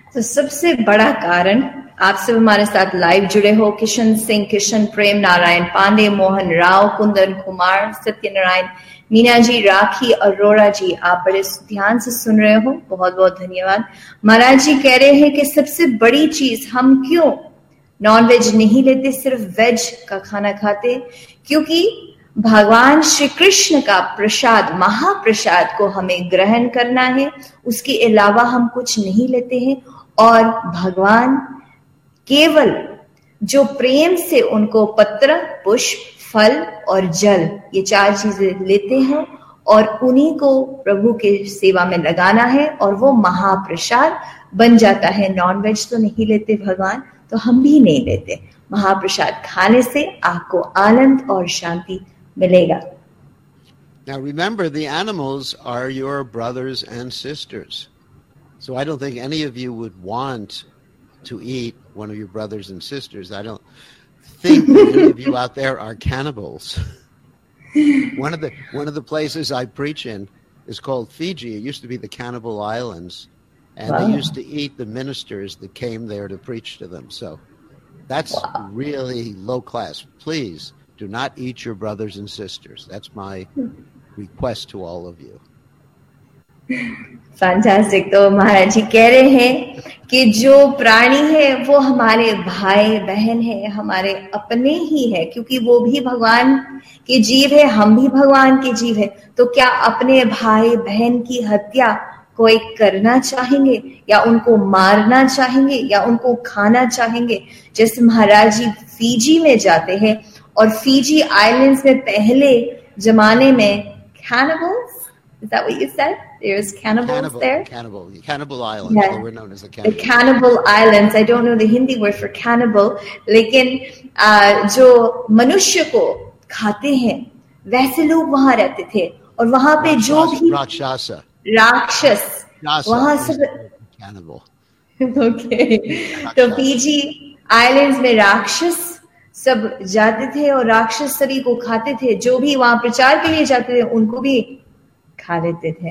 तो सबसे बड़ा कारण आप सब हमारे साथ live जुड़े हो, किशन सिंह, किशन प्रेम नारायण पांडे, मोहन राव, कुंदन कुमार, सत्यनारायण, मीना जी, राखी, अरोड़ा जी, आप बड़े ध्यान से सुन रहे हो, बहुत बहुत धन्यवाद। महाराज जी कह रहे हैं कि सबसे बड़ी चीज हम क्यों नॉन वेज नहीं लेते, सिर्फ वेज का खाना खाते, क्योंकि भगवान श्री कृष्ण का प्रसाद, महाप्रसाद को हमें ग्रहण करना है, उसके अलावा हम कुछ नहीं लेते हैं। और भगवान केवल जो प्रेम से उनको पत्र, पुष्प, फल और जल, ये चार चीजें लेते हैं और उन्हीं को प्रभु के सेवा में लगाना है और वो महाप्रसाद बन जाता है। नॉन वेज तो नहीं लेते भगवान, तो हम भी नहीं लेते। महाप्रसाद खाने से आपको आनंद और शांति मिलेगा। Now remember, the animals are your brothers and sisters. So I don't think any of you would want to eat one of your brothers and sisters. I don't think that any of you out there are cannibals. One of the one of the places I preach in is called Fiji. It used to be the Cannibal Islands, and wow. They used to eat the ministers that came there to preach to them. So that's wow. really low class. Please do not eat your brothers and sisters. That's my request to all of you. Fantastic. तो महाराज जी कह रहे हैं कि जो प्राणी है वो हमारे भाई बहन है, हमारे अपने ही है, क्योंकि वो भी भगवान के जीव है, हम भी भगवान के जीव है। तो क्या अपने भाई बहन की हत्या कोई करना चाहेंगे या उनको मारना चाहेंगे या उनको खाना चाहेंगे? जैसे महाराज जी फीजी में जाते हैं और फीजी आइलैंड्स में पहले जमाने में cannibals, is that what you said? There's cannibals cannibal, there? Cannibal, cannibal islands. Yeah. They were known as the cannibal. The cannibal islands. I don't know the Hindi word for cannibal, लेकिन uh, जो मनुष्य को खाते हैं वैसे लोग वहां रहते थे और वहां पे जो भी राक्षसा राक्षस वहां सब cannibal. Okay. तो फीजी आइलैंड्स में राक्षस सब जाते थे और राक्षस सभी को खाते थे। जो भी वहां प्रचार के लिए जाते थे उनको भी खा लेते थे।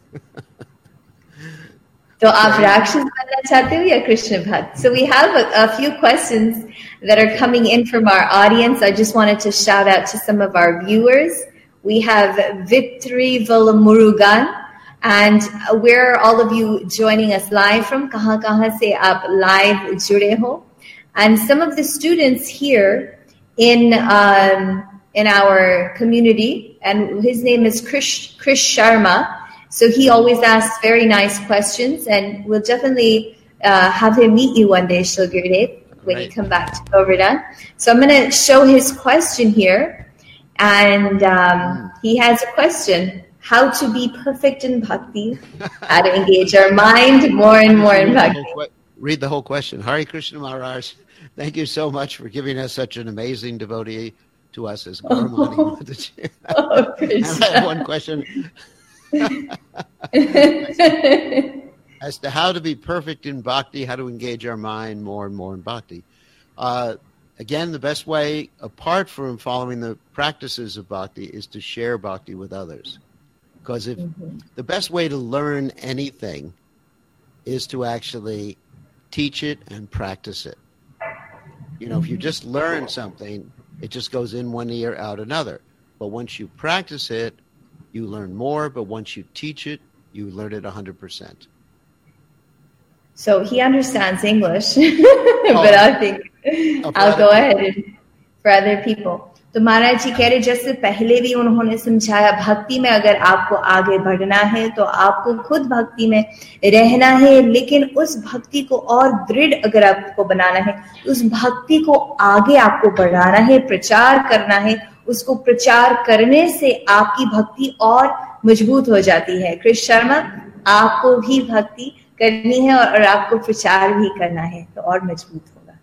तो आप राक्षस बनना चाहते हो या कृष्ण भक्त? So we have a, a few questions that are coming in from our audience. I just wanted to shout out to some of our viewers. We have Vitri Valamurugan, and where are all of you joining us live from? Kahan kahan se aap live jude ho? And some of the students here in um, in our community, and his name is Krish, Krish Sharma. So he always asks very nice questions, and we'll definitely uh, have him meet you one day, Shri Gurudev, when right. you come back to Govardhan. So I'm going to show his question here, and um, mm. he has a question: how to be perfect in bhakti, how to engage our mind more and more in bhakti. Read the whole question. Hare Krishna Maharaj, thank you so much for giving us such an amazing devotee to us as Gurumani. Oh, oh, and I have one question. As to how to be perfect in bhakti, how to engage our mind more and more in bhakti. Uh, again, the best way, apart from following the practices of bhakti, is to share bhakti with others. Because if mm-hmm. the best way to learn anything is to actually teach it and practice it. You know, mm-hmm. if you just learn something, it just goes in one ear, out another. But once you practice it, you learn more, but once you teach it, you learn it one hundred percent. So he understands English, oh. but I think oh, I'll go ahead and for other people. तो महाराज जी कह रहे जैसे पहले भी उन्होंने समझाया, भक्ति में अगर आपको आगे बढ़ना है तो आपको खुद भक्ति में रहना है, लेकिन उस भक्ति को और दृढ़ अगर आपको बनाना है, उस भक्ति को आगे आपको बढ़ाना है, प्रचार करना है। उसको प्रचार करने से आपकी भक्ति और मजबूत हो जाती है। कृष्ण शर्मा, आपको भी भक्ति करनी है और आपको प्रचार भी करना है तो और मजबूत होगा।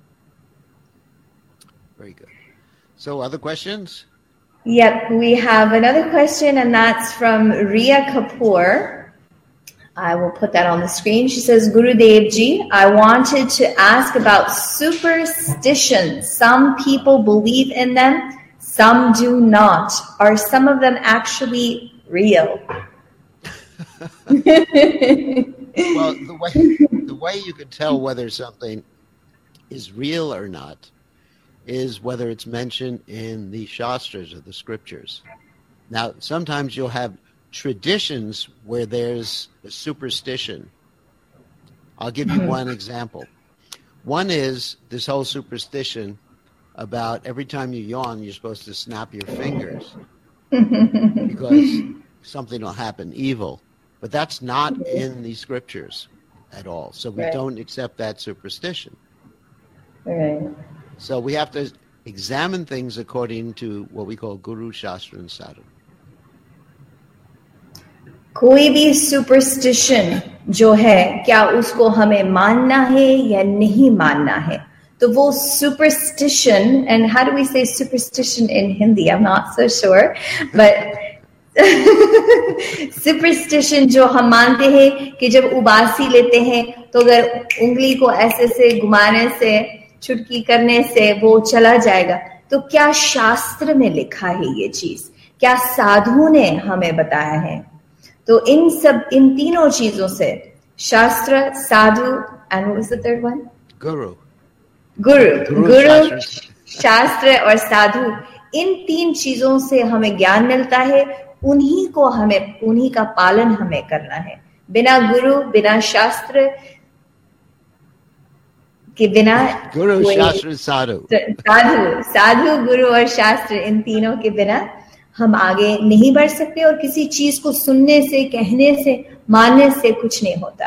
Very good. So other questions? Yep, we have another question, and that's from Riya Kapoor. I will put that on the screen. She says, Gurudev Ji, I wanted to ask about superstitions. Some people believe in them, some do not. Are some of them actually real? Well, the way the way you can tell whether something is real or not is whether it's mentioned in the Shastras or the scriptures. Now, sometimes you'll have traditions where there's a superstition. I'll give you one example. One is this whole superstition about every time you yawn, you're supposed to snap your fingers because something will happen evil. But that's not in the scriptures at all. So we Right. don't accept that superstition. Right. So we have to examine things according to what we call Guru, Shastra, and Sadhu. कोई भी superstition जो है क्या उसको हमें मानना है या नहीं मानना है तो वो superstition and how do we say superstition in Hindi I am not so sure but superstition जो हम मानते हैं कि जब उबासी लेते हैं तो अगर उंगली को ऐसे से घुमाने से चुटकी करने से वो चला जाएगा तो क्या शास्त्र में लिखा है ये चीज क्या साधु ने हमें बताया है तो इन सब इन तीनों चीजों से shastra sadhu and what was the third one Guru. Guru गुरु शास्त्र और साधु इन तीन चीजों से हमें ज्ञान मिलता है उन्हीं को हमें उन्हीं का पालन हमें करना है बिना गुरु बिना शास्त्र के बिना Guru, Shastra, Sadhu. साधु साधु गुरु और शास्त्र इन तीनों के बिना हम आगे नहीं बढ़ सकते और किसी चीज को सुनने से कहने से मानने से कुछ नहीं होता.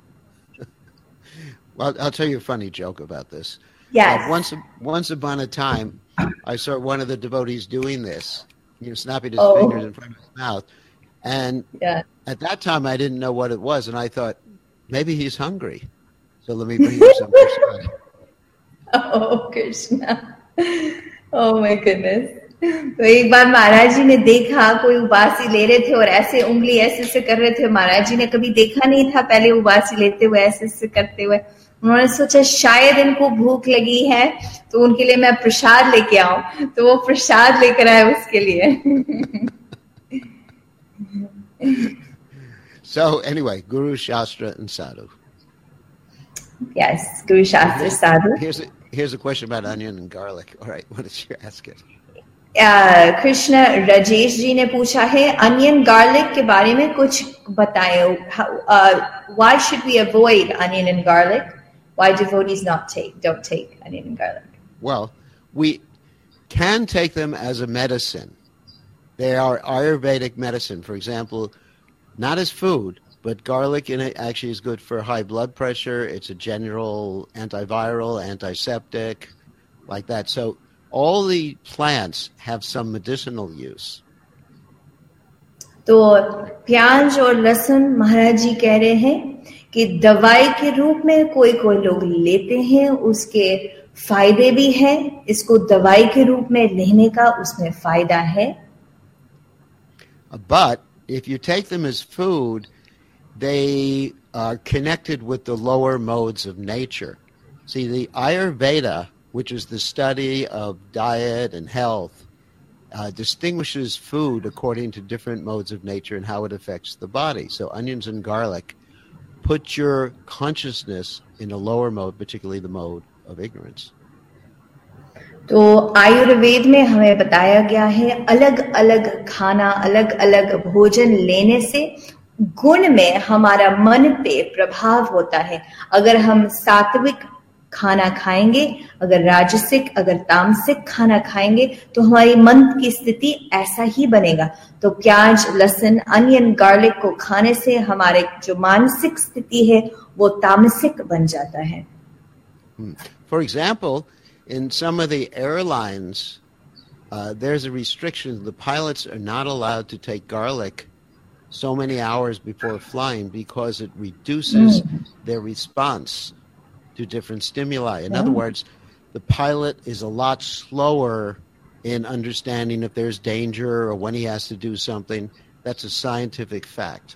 Well, I'll tell you a funny joke about this. Yes. Uh, once, once upon a time, I saw one of the devotees doing this, you know, snapping his Oh. fingers in front of his mouth. And Yeah. at that time, I didn't know what it was. And I thought, maybe he's hungry. So let me bring you some prasad. Oh, Krishna. Oh my goodness. तो एक बार महाराज जी ने देखा कोई उबासी ले रहे थे और ऐसे उंगली ऐसे ऐसे कर रहे थे. महाराज जी ने कभी देखा नहीं था पहले उबासी लेते हुए ऐसे ऐसे करते हुए. उन्होंने सोचा शायद इनको भूख लगी है तो उनके लिए मैं प्रसाद लेके आऊं. तो वो प्रसाद लेकर आए उसके लिए. So anyway, Guru, Shastra, and Sadhu. Yes, Guru, Shastra, Sadhu. Here's a, here's a question about onion and garlic. All right, what did you ask it? Uh, Krishna Rajesh ji ने पूछा है अनियन गार्लिक के बारे में कुछ बताएं. uh, why should we avoid onion and garlic? Why devotees not take don't take onion and garlic? Well, we can take them as a medicine. They are Ayurvedic medicine. For example, not as food, but garlic in it actually is good for high blood pressure. It's a general antiviral, antiseptic, like that. So all the plants have some medicinal use. तो प्याज और लहसुन महाराज जी कह रहे हैं कि दवाई के रूप में कोई कोई लोग लेते हैं, उसके फायदे भी हैं. इसको दवाई के रूप में लेने का उसमें फायदा है. But if you take them as food, they are connected with the lower modes of nature. See, the Ayurveda, which is the study of diet and health, uh, distinguishes food according to different modes of nature and how it affects the body. So onions and garlic put your consciousness in a lower mode, particularly the mode of ignorance. तो आयुर्वेद में हमें बताया गया है अलग अलग खाना अलग अलग भोजन लेने से गुण में हमारा मन पे प्रभाव होता है. अगर हम सात्विक खाना खाएंगे, अगर राजसिक अगर तामसिक खाना खाएंगे तो हमारी मन की स्थिति ऐसा ही बनेगा. तो प्याज लहसुन अनियन गार्लिक को खाने से हमारे जो मानसिक स्थिति है वो तामसिक बन जाता है. For example, in some of the airlines, uh, there's a restriction. The pilots are not allowed to take garlic so many hours before flying because it reduces mm. their response to different stimuli. In yeah. other words, the pilot is a lot slower in understanding if there's danger or when he has to do something. That's a scientific fact.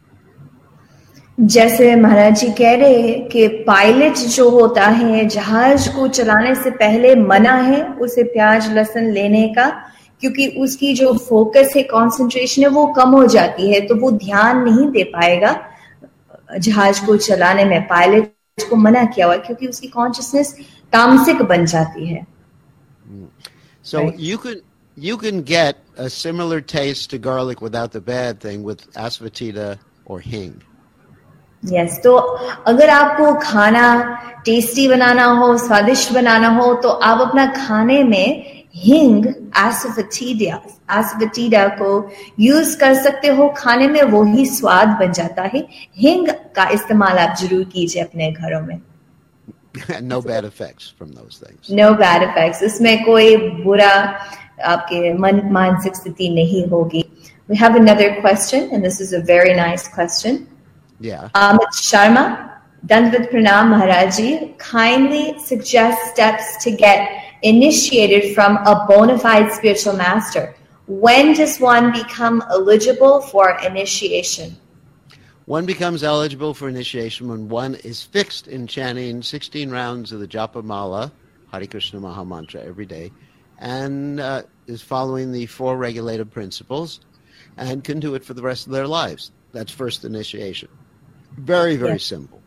जैसे महाराज जी कह रहे हैं कि pilot जो होता है जहाज को चलाने से पहले मना है उसे प्याज लहसुन लेने का, क्योंकि उसकी जो फोकस है कंसंट्रेशन है वो कम हो जाती है तो वो ध्यान नहीं दे पाएगा जहाज को चलाने में पायलट को मना किया हुआ क्योंकि उसकी कॉन्शियसनेस तामसिक बन जाती है. So right. you can you can get a similar taste to garlic without the bad thing with asafetida or hing. Yes, तो अगर आपको खाना टेस्टी बनाना हो, स्वादिष्ट बनाना हो, तो आप अपना खाने में हिंग, asafoetida, asafoetida को यूज कर सकते हो. खाने में वो ही स्वाद बन जाता है. हिंग का इस्तेमाल आप जरूर कीजिए अपने घरों में. No bad effects from those things. No bad effects. इसमें कोई बुरा आपके मन मानसिक स्थिति नहीं होगी. We have another question, and this is a very nice question. Yeah. Amit Sharma, Dandvat Pranam Maharaji, kindly suggest steps to get initiated from a bona fide spiritual master. When does one become eligible for initiation? One becomes eligible for initiation when one is fixed in chanting sixteen rounds of the Japa Mala, Hare Krishna Maha Mantra every day, and uh, is following the four regulative principles and can do it for the rest of their lives. That's first initiation. Very, very yeah. simple.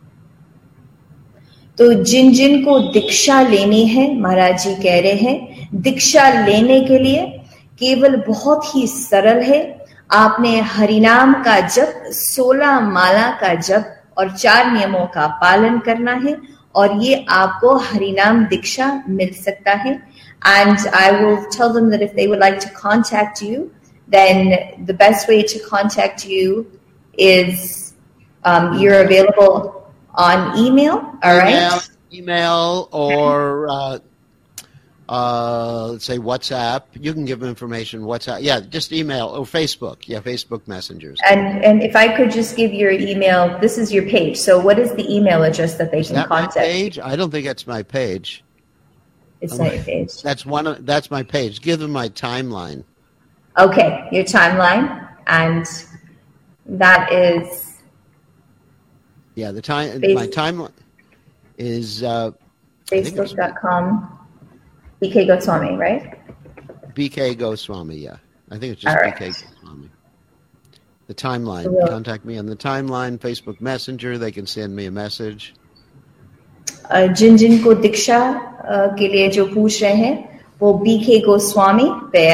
तो जिन जिन को दीक्षा लेनी है, महाराज जी कह रहे हैं, दीक्षा लेने के लिए केवल बहुत ही सरल है. आपने हरिनाम का जप, सोलह माला का जप और चार नियमों का पालन करना है और ये आपको हरिनाम दीक्षा मिल सकता है. And I will tell them that if they would like to contact you, then the best way to contact you is um, you're available on email, all right? Email, email or uh, uh, let's say WhatsApp. You can give them information. WhatsApp, yeah, just email or Facebook. Yeah, Facebook messengers. And and if I could just give your email, this is your page. So what is the email address that they is can that contact? My page? I don't think that's my page. It's not your page. That's one. Of, that's my page. Give them my timeline. Okay, your timeline, and that is. Yeah, the time. Facebook. My timeline is uh, Facebook dot com. B K Goswami, right? B K Goswami. Yeah, I think it's just right. B K Goswami. The timeline. So Contact me on the timeline. Facebook Messenger. They can send me a message. जिन जिन को दीक्षा के लिए जो पूछ रहे हैं वो BK Goswami पे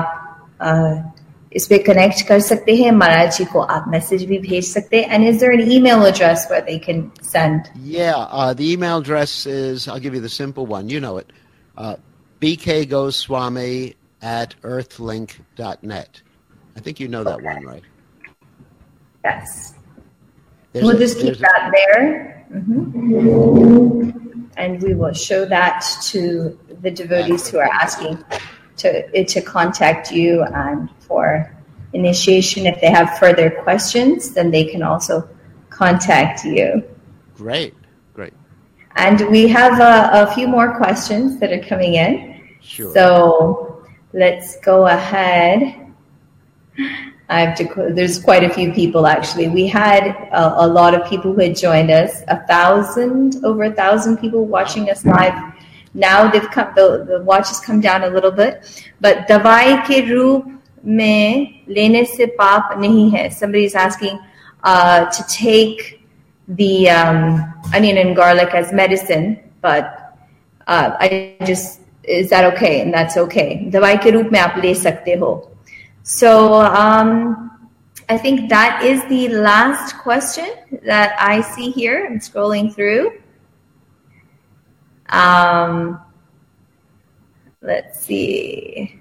आप इस पे कनेक्ट कर सकते हैं. महाराज जी को आप मैसेज भी भेज सकते हैं. And is there an email address where they can send? Yeah, uh, the email address is, I'll give you the simple one. You know it. Uh, B K Goswami at earthlink dot net. I think you know that okay. one, right? Yes. There's we'll a, just keep that a, there. Mm-hmm. And we will show that to the devotees who are asking to to contact you and for initiation. If they have further questions, then they can also contact you. Great, great. And we have a, a few more questions that are coming in. Sure. So let's go ahead. I have to. There's quite a few people actually. We had a, a lot of people who had joined us. A thousand, over a thousand people watching us live. Now they've come. The, the watch has come down a little bit. But dawai ke roop mein lene se paap nahi hai. Somebody is asking uh, to take the um, onion and garlic as medicine, but uh, I just is that okay? And that's okay. Dawai ke roop mein aap le sakte ho. So um, I think that is the last question that I see here. I'm scrolling through. Um, let's see.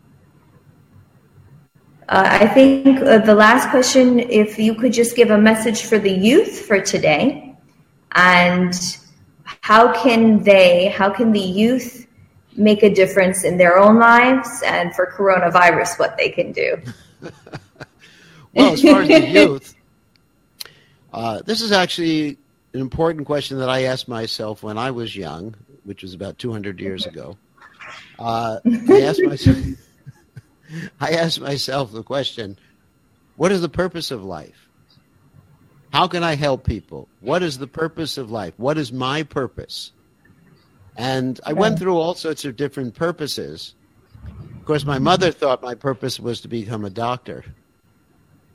Uh, I think uh, the last question, if you could just give a message for the youth for today, and how can they, how can the youth make a difference in their own lives, and for coronavirus, what they can do? Well, as far as the youth, uh, this is actually an important question that I asked myself when I was young, which was about two hundred years ago. Uh, I asked myself, I asked myself the question, what is the purpose of life? How can I help people? What is the purpose of life? What is my purpose? And I went through all sorts of different purposes. Of course, my mother thought my purpose was to become a doctor.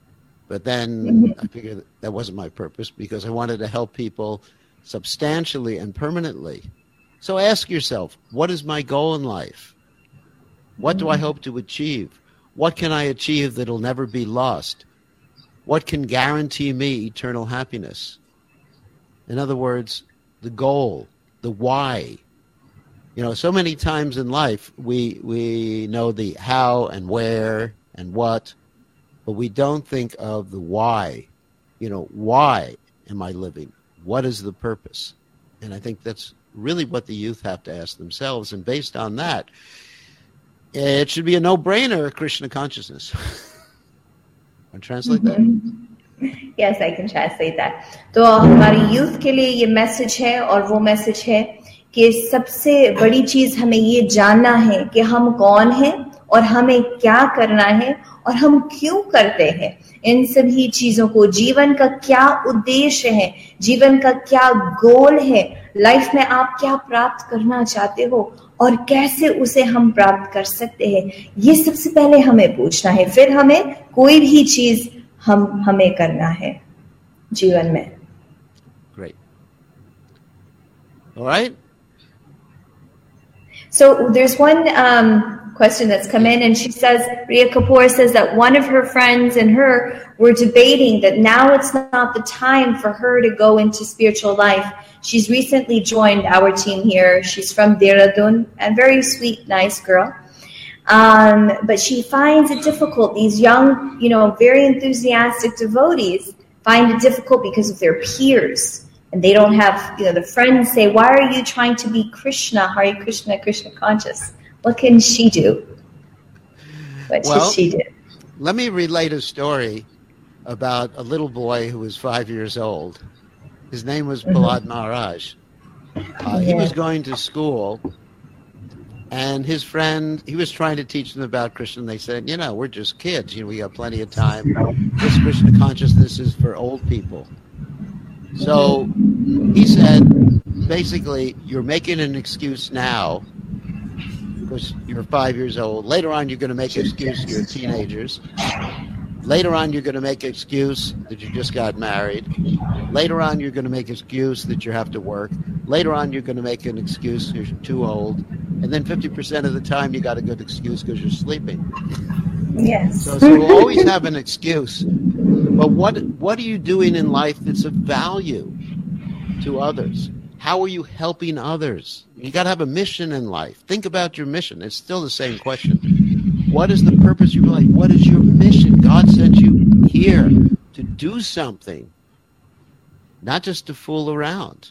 But then I figured that wasn't my purpose because I wanted to help people substantially and permanently. So ask yourself, what is my goal in life? What do I hope to achieve? What can I achieve that'll never be lost? What can guarantee me eternal happiness? In other words, the goal, the why. You know, so many times in life, we we know the how and where and what, but we don't think of the why. You know, why am I living? What is the purpose? And I think that's really what the youth have to ask themselves. And based on that, it should be a no-brainer, Krishna consciousness. I'll translate that. Yes, I can translate that. तो हमारी youth के लिए ये message है और वो message है कि सबसे बड़ी चीज हमें ये जानना है कि हम कौन हैं और हमें क्या करना है और हम क्यों करते हैं इन सभी चीजों को, जीवन का क्या उद्देश्य है, जीवन का क्या गोल है, लाइफ में आप क्या प्राप्त करना चाहते हो और कैसे उसे हम प्राप्त कर सकते हैं, ये सबसे पहले हमें पूछना है, फिर हमें कोई भी चीज हम हमें करना है जीवन में. Great. All right. So there's one um, question that's come in, and she says, Riya Kapoor says that one of her friends and her were debating that now it's not the time for her to go into spiritual life. She's recently joined our team here. She's from Dehradun, a very sweet, nice girl. Um, but she finds it difficult. These young, you know, very enthusiastic devotees find it difficult because of their peers. And they don't have, you know, the friends say, why are you trying to be Krishna, Hare Krishna, Krishna conscious? What can she do? What well, should she do? Let me relate a story about a little boy who was five years old. His name was mm-hmm. Prahlad Maharaj. Uh, yeah. He was going to school, and his friend, he was trying to teach them about Krishna, and they said, you know, we're just kids. You know, we got plenty of time. This Krishna consciousness is for old people. So he said, basically, you're making an excuse now because you're five years old. Later on, you're going to make an excuse you're teenagers. Later on, you're going to make an excuse that you just got married. Later on, you're going to make an excuse that you have to work. Later on, you're going to make an excuse you're too old. And then fifty percent of the time, you got a good excuse because you're sleeping. Yes. So, so we'll always have an excuse. But what what are you doing in life that's of value to others? How are you helping others? You got to have a mission in life. Think about your mission. It's still the same question. What is the purpose of your life? What is your mission? God sent you here to do something, not just to fool around.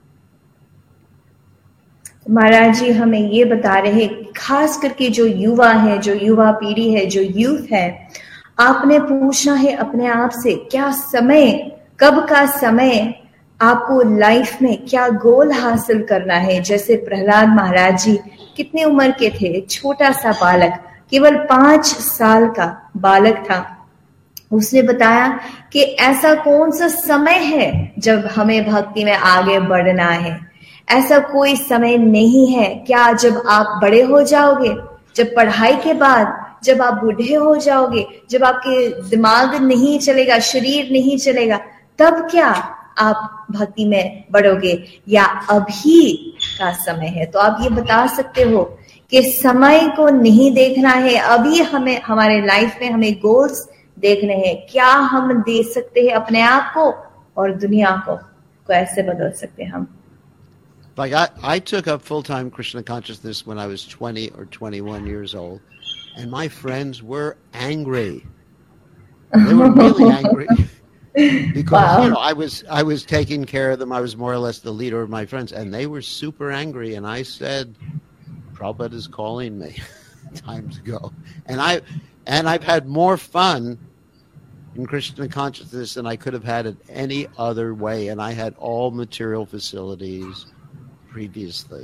महाराज जी हमें ये बता रहे हैं, खास करके जो युवा है, जो युवा पीढ़ी है, जो यूथ है, आपने पूछना है अपने आप से, क्या समय, कब का समय आपको लाइफ में क्या गोल हासिल करना है. जैसे प्रहलाद महाराज जी कितने उम्र के थे, छोटा सा बालक, केवल पांच साल का बालक था. उसने बताया कि ऐसा कौन सा समय है जब हमें भक्ति में आगे बढ़ना है. ऐसा कोई समय नहीं है. क्या जब आप बड़े हो जाओगे, जब पढ़ाई के बाद, जब आप बूढ़े हो जाओगे, जब आपके दिमाग नहीं चलेगा, शरीर नहीं चलेगा, तब क्या आप भक्ति में बढ़ोगे, या अभी का समय है? तो आप ये बता सकते हो कि समय को नहीं देखना है, अभी हमें हमारे लाइफ में हमें गोल्स देखने हैं. क्या हम दे सकते हैं अपने आप को और दुनिया को, को ऐसे बदल सकते हैं हम. Like I, I took up full-time Krishna consciousness when I was twenty or twenty-one years old, and my friends were angry. They were really angry because wow. you know I was I was taking care of them. I was more or less the leader of my friends, and they were super angry. And I said, "Prabhupada is calling me. Time to go." And I and I've had more fun in Krishna consciousness than I could have had it any other way. And I had all material facilities previously.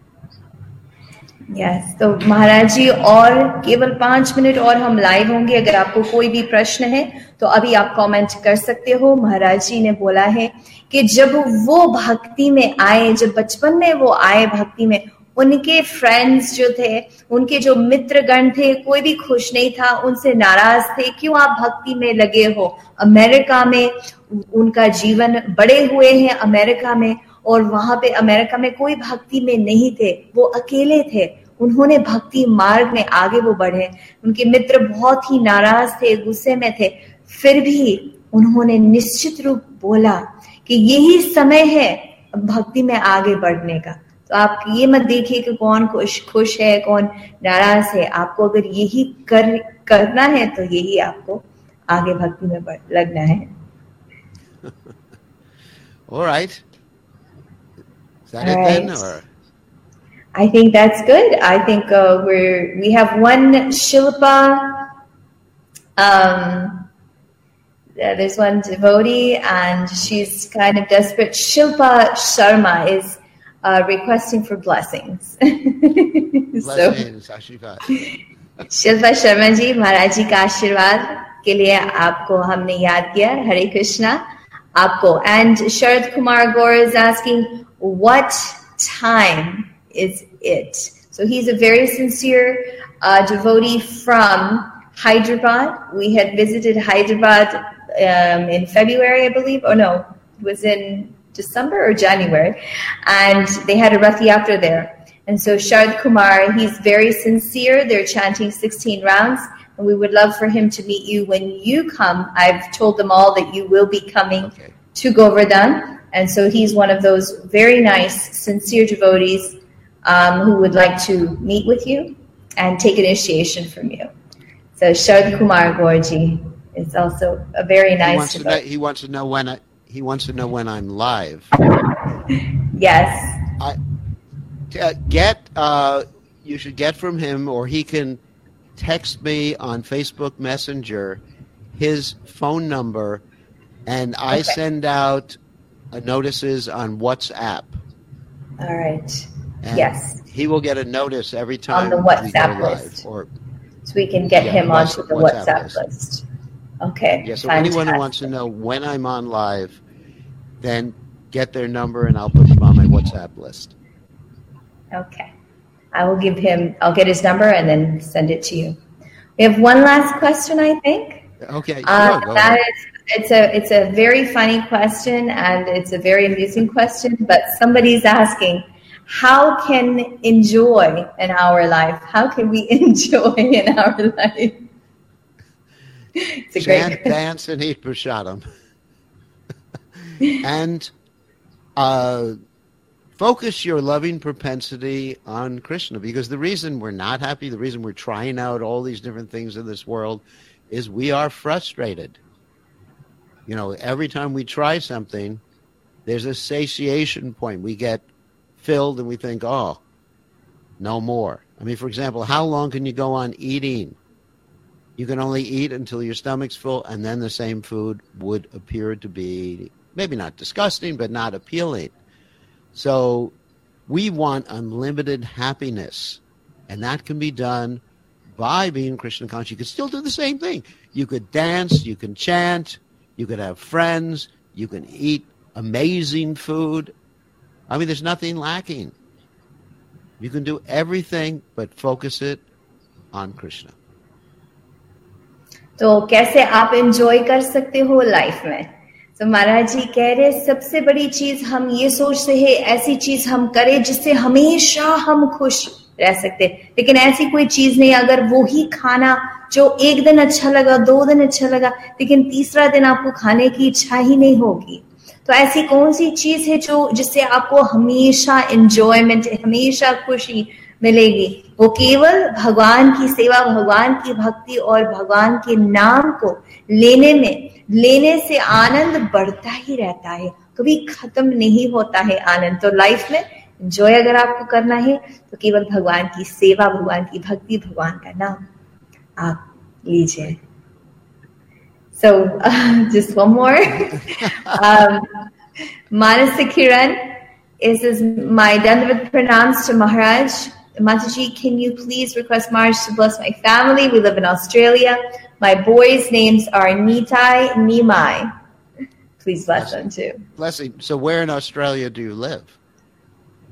Yes, तो महाराज जी और केवल पांच minute और हम live होंगे. अगर आपको कोई भी प्रश्न है तो अभी आप कमेंट कर सकते हो. महाराज जी ने बोला है कि जब वो भक्ति में आए, जब बचपन में वो आए भक्ति में, उनके फ्रेंड्स जो थे, उनके जो मित्रगण थे, कोई भी खुश नहीं था, उनसे नाराज थे, क्यों आप भक्ति में लगे हो? अमेरिका में उनका जीवन बड़े हुए हैं अमेरिका में, और वहां पे अमेरिका में कोई भक्ति में नहीं थे, वो अकेले थे, उन्होंने भक्ति मार्ग में आगे वो बढ़े। उनके मित्र बहुत ही नाराज थे, गुस्से में थे, फिर भी उन्होंने निश्चित रूप बोला कि यही समय है भक्ति में आगे बढ़ने का। तो आप ये मत देखिए कि कौन खुश खुश है, कौन नाराज है। आपको अगर यही कर करना है तो यही आपको आगे भक्ति में बढ़ लगना है। All right. Is that All it right. then, or? I think that's good. I think uh, we're we have one Shilpa. Um, yeah, there's one devotee, and she's kind of desperate. Shilpa Sharma is uh, requesting for blessings. Blessings, so, Ashirvad. Shilpa Sharma ji, Maharaj ji ka Ashirvad ke liye aapko humne yaad kiya. Hare Krishna. Aapko. And Sharad Kumar Gaur is asking, what time is it? So he's a very sincere uh, devotee from Hyderabad. We had visited Hyderabad um, in February, I believe. Oh no, it was in December or January. And they had a Rath Yatra there. And so Sharad Kumar, he's very sincere. They're chanting sixteen rounds. And we would love for him to meet you when you come. I've told them all that you will be coming okay. to Govardhan. And so he's one of those very nice, sincere devotees um, who would like to meet with you and take initiation from you. So Sharad Kumar Gaurji is also a very nice he wants devotee. To know, he wants to know when I, he wants to know when I'm live. Yes. I, uh, get uh, you should get from him, or he can text me on Facebook Messenger his phone number, and I okay. send out uh, notices on WhatsApp. All right. And yes. He will get a notice every time on the WhatsApp we go live, list. or so we can get yeah, him onto the WhatsApp, WhatsApp list. list. Okay. Yeah. So fantastic. Anyone who wants to know when I'm on live, then get their number and I'll put them on my WhatsApp list. Okay. I will give him, I'll get his number and then send it to you. We have one last question, I think. Okay. Uh, sure, that is, it's a, it's a very funny question, and it's a very amusing question, but somebody's asking, how can enjoy in our life? How can we enjoy in our life? It's a Chant, great dance, and eat prasadam. And uh, focus your loving propensity on Krishna, because the reason we're not happy, the reason we're trying out all these different things in this world is we are frustrated. You know, every time we try something, there's a satiation point. We get filled and we think, oh, no more. I mean, for example, how long can you go on eating? You can only eat until your stomach's full, and then the same food would appear to be maybe not disgusting, but not appealing. So we want unlimited happiness, and that can be done by being Krishna conscious. You could still do the same thing. You could dance, you can chant, you could have friends, you can eat amazing food. I mean, there's nothing lacking. You can do everything, but focus it on Krishna. तो कैसे आप enjoy कर सकते हो life में? तो महाराज जी कह रहे सबसे बड़ी चीज हम ये सोचते हैं ऐसी चीज हम करें जिससे हमेशा हम खुश रह सकते, लेकिन ऐसी कोई चीज नहीं। अगर वो ही खाना जो एक दिन अच्छा लगा, दो दिन अच्छा लगा, लेकिन तीसरा दिन आपको खाने की इच्छा ही नहीं होगी, तो ऐसी कौन सी चीज है जो जिससे आपको हमेशा एंजॉयमेंट, हमेशा खुशी मिलेगी? वो केवल भगवान की सेवा, भगवान की भक्ति और भगवान के नाम को लेने में, लेने से आनंद बढ़ता ही रहता है, कभी खत्म नहीं होता है आनंद। तो लाइफ में एंजॉय अगर आपको करना है तो केवल भगवान की सेवा, भगवान की भक्ति, भगवान का नाम आप लीजिए। So uh, just one more. um, Manasa Kiran is, is my Dandavat pranams to Maharaj. Mataji, can you please request Maharaj to bless my family? We live in Australia. My boys' names are Nitai, Nimai. Please bless them too. Blessing. So where in Australia do you live?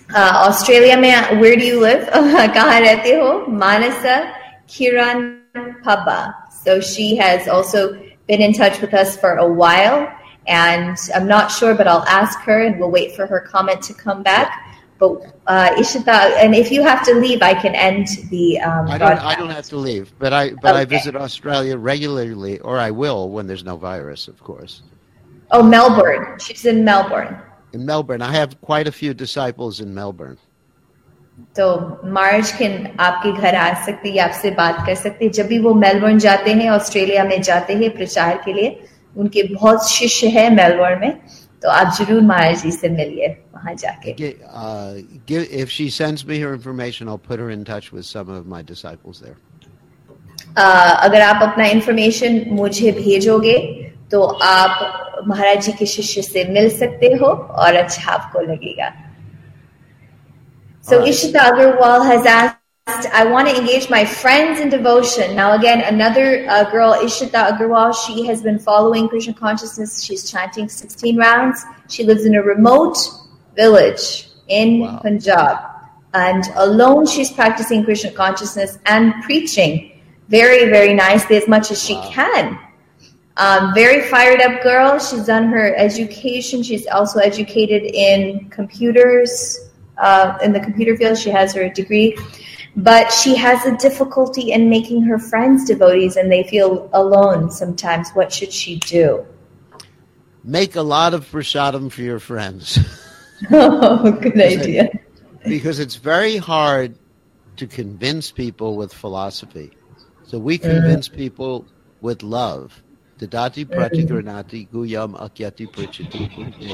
Uh, Australia में where do you live? कहाँ रहते हो? Manasa Kiran Pabba. So she has also been in touch with us for a while, and I'm not sure, but I'll ask her, and we'll wait for her comment to come back. But uh, Ishita, and if you have to leave, I can end the um, I don't. broadcast. I don't have to leave, but I but Okay. I visit Australia regularly, or I will when there's no virus, of course. Oh, Melbourne. She's in Melbourne. In Melbourne, I have quite a few disciples in Melbourne. तो मार्च can आपके घर आ सकते हैं, आपसे बात कर सकते हैं. जब भी वो मेलबर्न जाते हैं, ऑस्ट्रेलिया में जाते हैं प्रचार के लिए, उनके बहुत शिष्य हैं मेलबर्न में, तो आप जरूर महाराज जी से मिलिए वहां जाके. Uh, give, if she sends me her information, I'll put her in touch with some of my disciples there. uh, अगर आप अपना इंफॉर्मेशन मुझे भेजोगे तो आप महाराज जी के शिष्य से मिल सकते हो और अच्छा आपको लगेगा. So right. Ishita Agarwal has asked, I want to engage my friends in devotion. Now again, another uh, girl, Ishita Agarwal, she has been following Krishna consciousness. She's chanting sixteen rounds. She lives in a remote village in wow. Punjab. And alone she's practicing Krishna consciousness and preaching very, very nicely as much as she wow. can. Um, very fired up girl. She's done her education. She's also educated in computers. Uh, in the computer field, she has her degree, but she has a difficulty in making her friends devotees, and they feel alone sometimes. What should she do? Make a lot of prasadam for your friends. Oh, good idea. Because it's very hard to convince people with philosophy. So we convince mm. people with love. Dadati pratigranati guyam akyati prichati.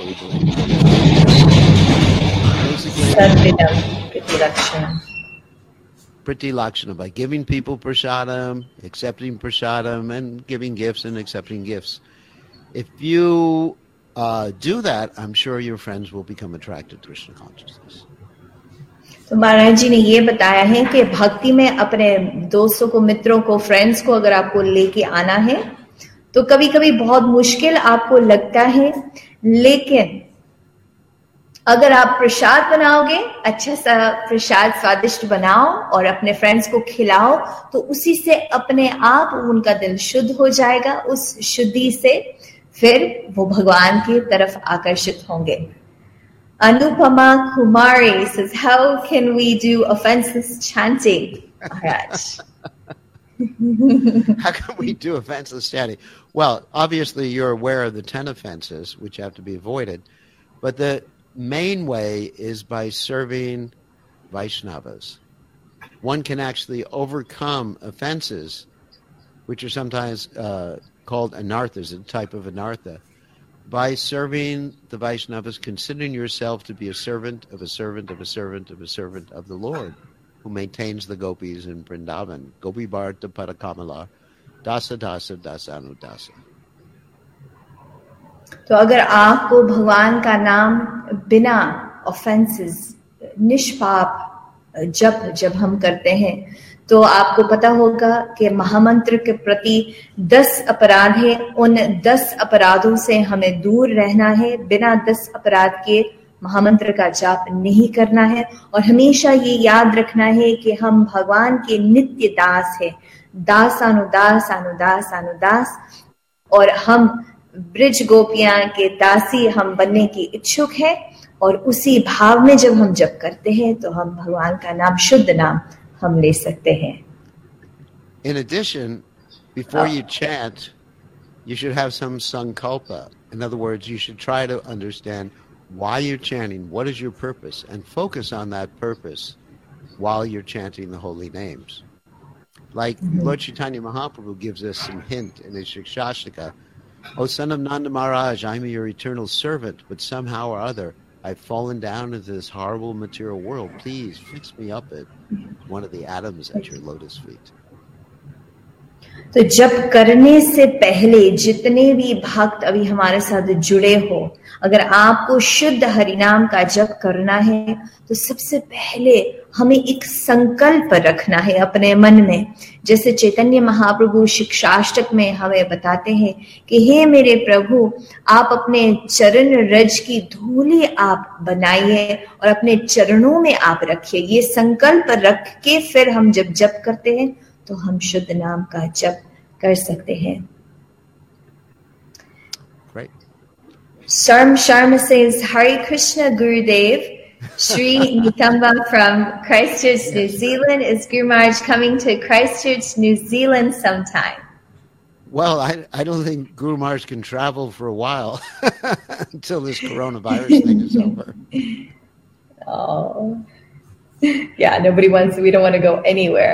Priti Lakshana, by giving people prasadam, accepting prasadam, and giving gifts and accepting gifts. If you uh, do that, I'm sure your friends will become attracted to Krishna consciousness. तो महाराज जी ने ये बताया है कि भक्ति में अपने दोस्तों को, मित्रों को, फ्रेंड्स को अगर आपको लेके आना है तो कभी कभी बहुत मुश्किल आपको लगता है, लेकिन अगर आप प्रसाद बनाओगे, अच्छा सा प्रसाद स्वादिष्ट बनाओ और अपने फ्रेंड्स को खिलाओ, तो उसी से अपने आप उनका दिल शुद्ध हो जाएगा. उस शुद्धि से फिर वो भगवान की तरफ आकर्षित होंगे. Anupama Kumari says, how can we do offenseless chanting, Maharaj? How can we do offenseless chanting? Well, obviously you're aware of the ten offenses, which have to be avoided, but the main way is by serving Vaishnavas. One can actually overcome offenses, which are sometimes uh, called anarthas, a type of anartha, by serving the Vaishnavas, considering yourself to be a servant of a servant of a servant of a servant of the Lord, who maintains the gopis in Vrindavan. Gopi Bharta Parakamala, Dasa Dasa Dasanu Dasa. तो अगर आपको भगवान का नाम बिना offences, निष्पाप जप जब हम करते हैं, तो आपको पता होगा कि महामंत्र के प्रति दस अपराध है. उन दस अपराधों से हमें दूर रहना है. बिना दस अपराध के महामंत्र का जाप नहीं करना है. और हमेशा ये याद रखना है कि हम भगवान के नित्य दास है. दास अनुदास अनुदास अनुदास, और हम ब्रिज गोपियां के दासी हम बनने की इच्छुक है. और उसी भाव में जब हम जप करते हैं तो हम भगवान का नाम, शुद्ध नाम हम ले सकते हैं. In addition, before you chant, you should have some sankalpa. In other words, you should try to understand why you're chanting, what is your purpose, and focus on that purpose while you're chanting the holy names. Like mm-hmm. Lord Chaitanya Mahaprabhu gives us some hint in his Shikshashtaka. O son of Nanda Maharaj, I'm your eternal servant, but somehow or other I've fallen down into this horrible material world. Please fix me up at one of the atoms at your lotus feet. तो जप करने से पहले जितने भी भक्त अभी हमारे साथ जुड़े हो, अगर आपको शुद्ध हरिनाम का जप करना है तो सबसे पहले हमें एक संकल्प रखना है अपने मन में। जैसे चैतन्य महाप्रभु शिक्षाष्टक में हमें बताते हैं कि हे मेरे प्रभु, आप अपने चरण रज की धूली आप बनाइए और अपने चरणों में आप रखिए। ये संकल्प रख के फिर हम जब जप करते हैं तो हम शुद्ध नाम का जप कर सकते हैं। Great. Sharm Sharma says, Hare Krishna Gurudev. Sri Nitamba from Christchurch, New Zealand. Is Guru Maharaj coming to Christchurch, New Zealand sometime? Well, I, I don't think Guru Maharaj can travel for a while until this coronavirus thing is over. Oh. Yeah, nobody wants, we don't want to go anywhere.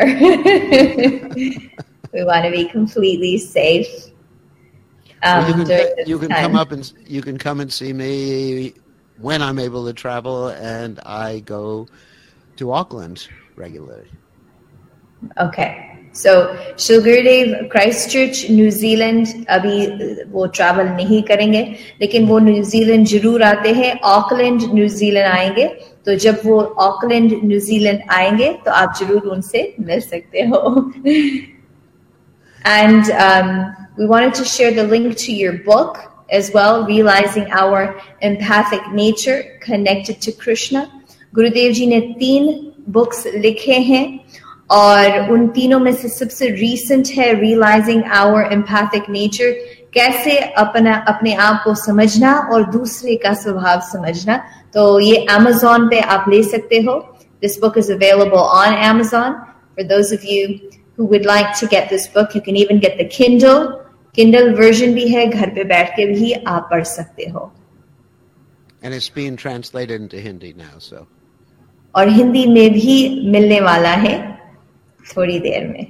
We want to be completely safe. Um, well, you can, you can time. come up and you can come and see me when I'm able to travel, and I go to Auckland regularly. Okay. So, Shri Gurudev, Christchurch, New Zealand, अभी वो travel नहीं करेंगे, लेकिन वो New Zealand जरूर आते हैं। Auckland, New Zealand आएंगे, तो जब वो Auckland, New Zealand आएंगे, तो आप जरूर उनसे मिल सकते हो। And um, we wanted to share the link to your book as well, Realizing Our Empathic Nature Connected to Krishna. गुरुदेव जी ने तीन books लिखे हैं, और उन तीनों में से सबसे recent है Realizing Our Empathic Nature, कैसे अपना अपने आप को समझना और दूसरे का स्वभाव समझना। तो ये Amazon पे आप ले सकते हो। This book is available on Amazon. For those of you who would like to get this book, you can even get the Kindle. Kindle version भी है, घर पे बैठ के भी आप पढ़ सकते हो। And it's being translated into Hindi now, so. और हिंदी में भी मिलने वाला है थोड़ी देर में।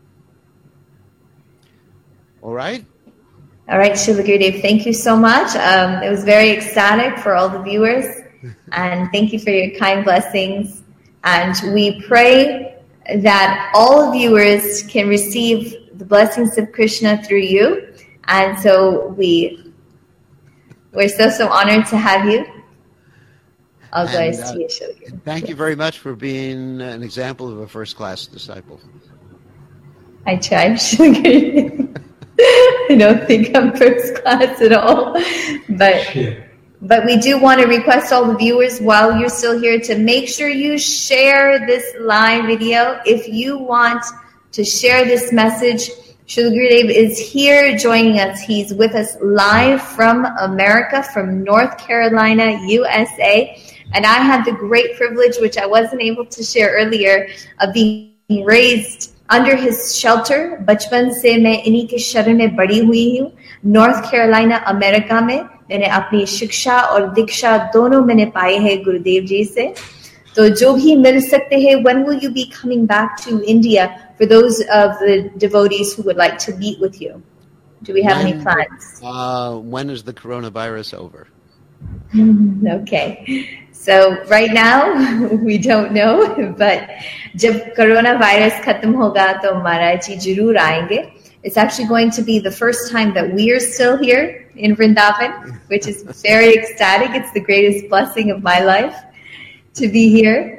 All right. All right, Srila Gurudev, thank you so much. Um, it was very ecstatic for all the viewers, and thank you for your kind blessings. And we pray that all viewers can receive the blessings of Krishna through you. And so we, we're so, so honored to have you. All glories uh, to you, Srila Gurudev. Thank you very much for being an example of a first-class disciple. I tried, Srila Gurudev. I don't think I'm first class at all, but but we do want to request all the viewers while you're still here to make sure you share this live video. If you want to share this message, Srila Gurudev is here joining us. He's with us live from America, from North Carolina, U S A, and I had the great privilege, which I wasn't able to share earlier, of being raised under his shelter। बचपन से मैं इन्हीं के शरण में बड़ी हुई हूँ। नॉर्थ कैरोलिना अमेरिका में मैंने अपनी शिक्षा और दीक्षा दोनों मैंने पाए हैं गुरुदेव जी से। तो जो भी मिल सकते हैं, when will you be coming back to India for those of the devotees who would like to meet with you? Do we have when, any plans? Uh, when is the coronavirus over? Okay. So right now we don't know, but जब coronavirus खत्म होगा तो महाराज जी जरूर आएंगे। It's actually going to be the first time that we are still here in Vrindavan, which is very ecstatic. It's the greatest blessing of my life to be here.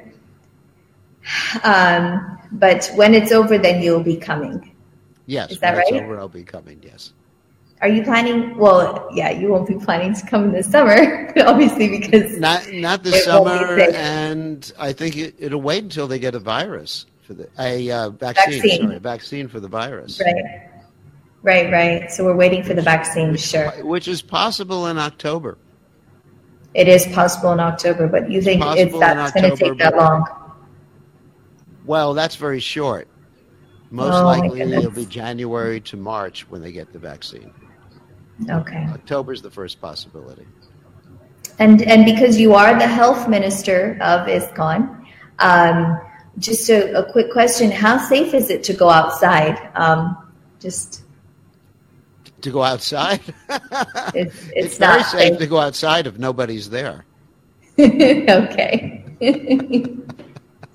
Um, but when it's over, then you'll be coming. Yes, is that when right? it's over, I'll be coming, yes. Are you planning? Well, yeah, you won't be planning to come in the summer, obviously, because not not this summer, and I think it, it'll wait until they get a virus for the a uh, vaccine, vaccine. Sorry, a vaccine for the virus. Right, right, right. So we're waiting for the vaccine, which, sure. Which is possible in October. It is possible in October, but you think it's, it's that's going to take that long? Well, that's very short. Most oh, likely it'll be January to March when they get the vaccine. Okay. October is the first possibility. And and because you are the health minister of ISKCON, um, just a, a quick question: how safe is it to go outside? Um, just to go outside? It's, it's, it's not very safe, safe to go outside if nobody's there. Okay.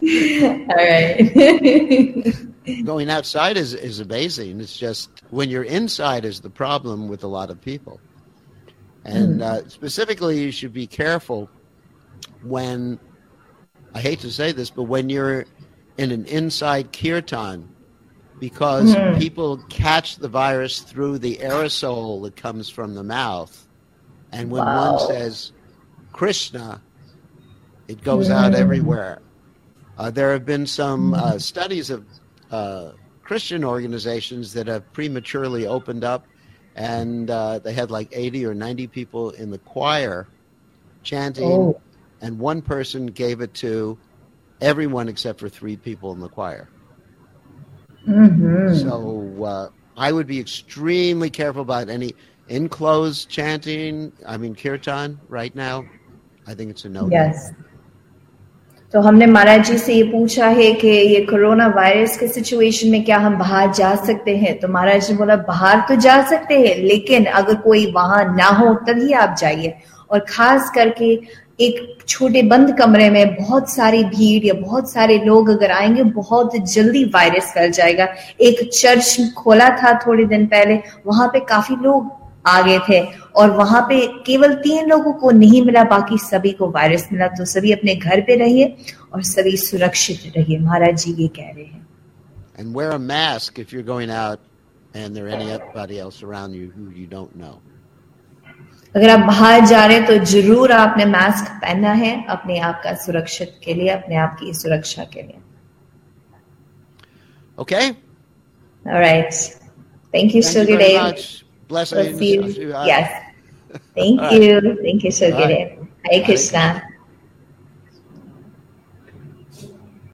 All right. Going outside is, is amazing. It's just when you're inside is the problem with a lot of people. And uh, specifically, you should be careful when, I hate to say this, but when you're in an inside kirtan, because mm-hmm. people catch the virus through the aerosol that comes from the mouth. And when wow. one says Krishna, it goes mm-hmm. out everywhere. Uh, there have been some uh, studies of uh, Christian organizations that have prematurely opened up, and uh, they had like eighty or ninety people in the choir chanting, oh. and one person gave it to everyone except for three people in the choir. Mm-hmm. So uh, I would be extremely careful about any enclosed chanting. I mean, kirtan right now, I think it's a no. Yes. तो हमने महाराज जी से ये पूछा है कि ये corona virus के situation में क्या हम बाहर जा सकते हैं, तो महाराज जी बोला बाहर तो जा सकते हैं, लेकिन अगर कोई वहां ना हो तभी आप जाइए. और खास करके एक छोटे बंद कमरे में बहुत सारी भीड़ या बहुत सारे लोग अगर आएंगे, बहुत जल्दी वायरस फैल जाएगा. एक चर्च खोला था थोड़े दिन पहले, वहां पे काफी लोग आ गए थे और वहां पे केवल तीन लोगों को नहीं मिला, बाकी सभी को वायरस मिला. तो सभी अपने घर पे रहिए और सभी सुरक्षित रहिए, महाराज जी ये कह रहे हैं. And wear a mask if you're going out and there anybody else around you who you don't know. अगर आप बाहर जा रहे हैं तो जरूर आपने मास्क पहनना है अपने आप का सुरक्षित के लिए, अपने आप की सुरक्षा के लिए. Okay. All right. Thank you, Sugar Dave. Blessings. We'll see you. Yes. Thank you. Thank you, Sugar Dave. Hare Krishna.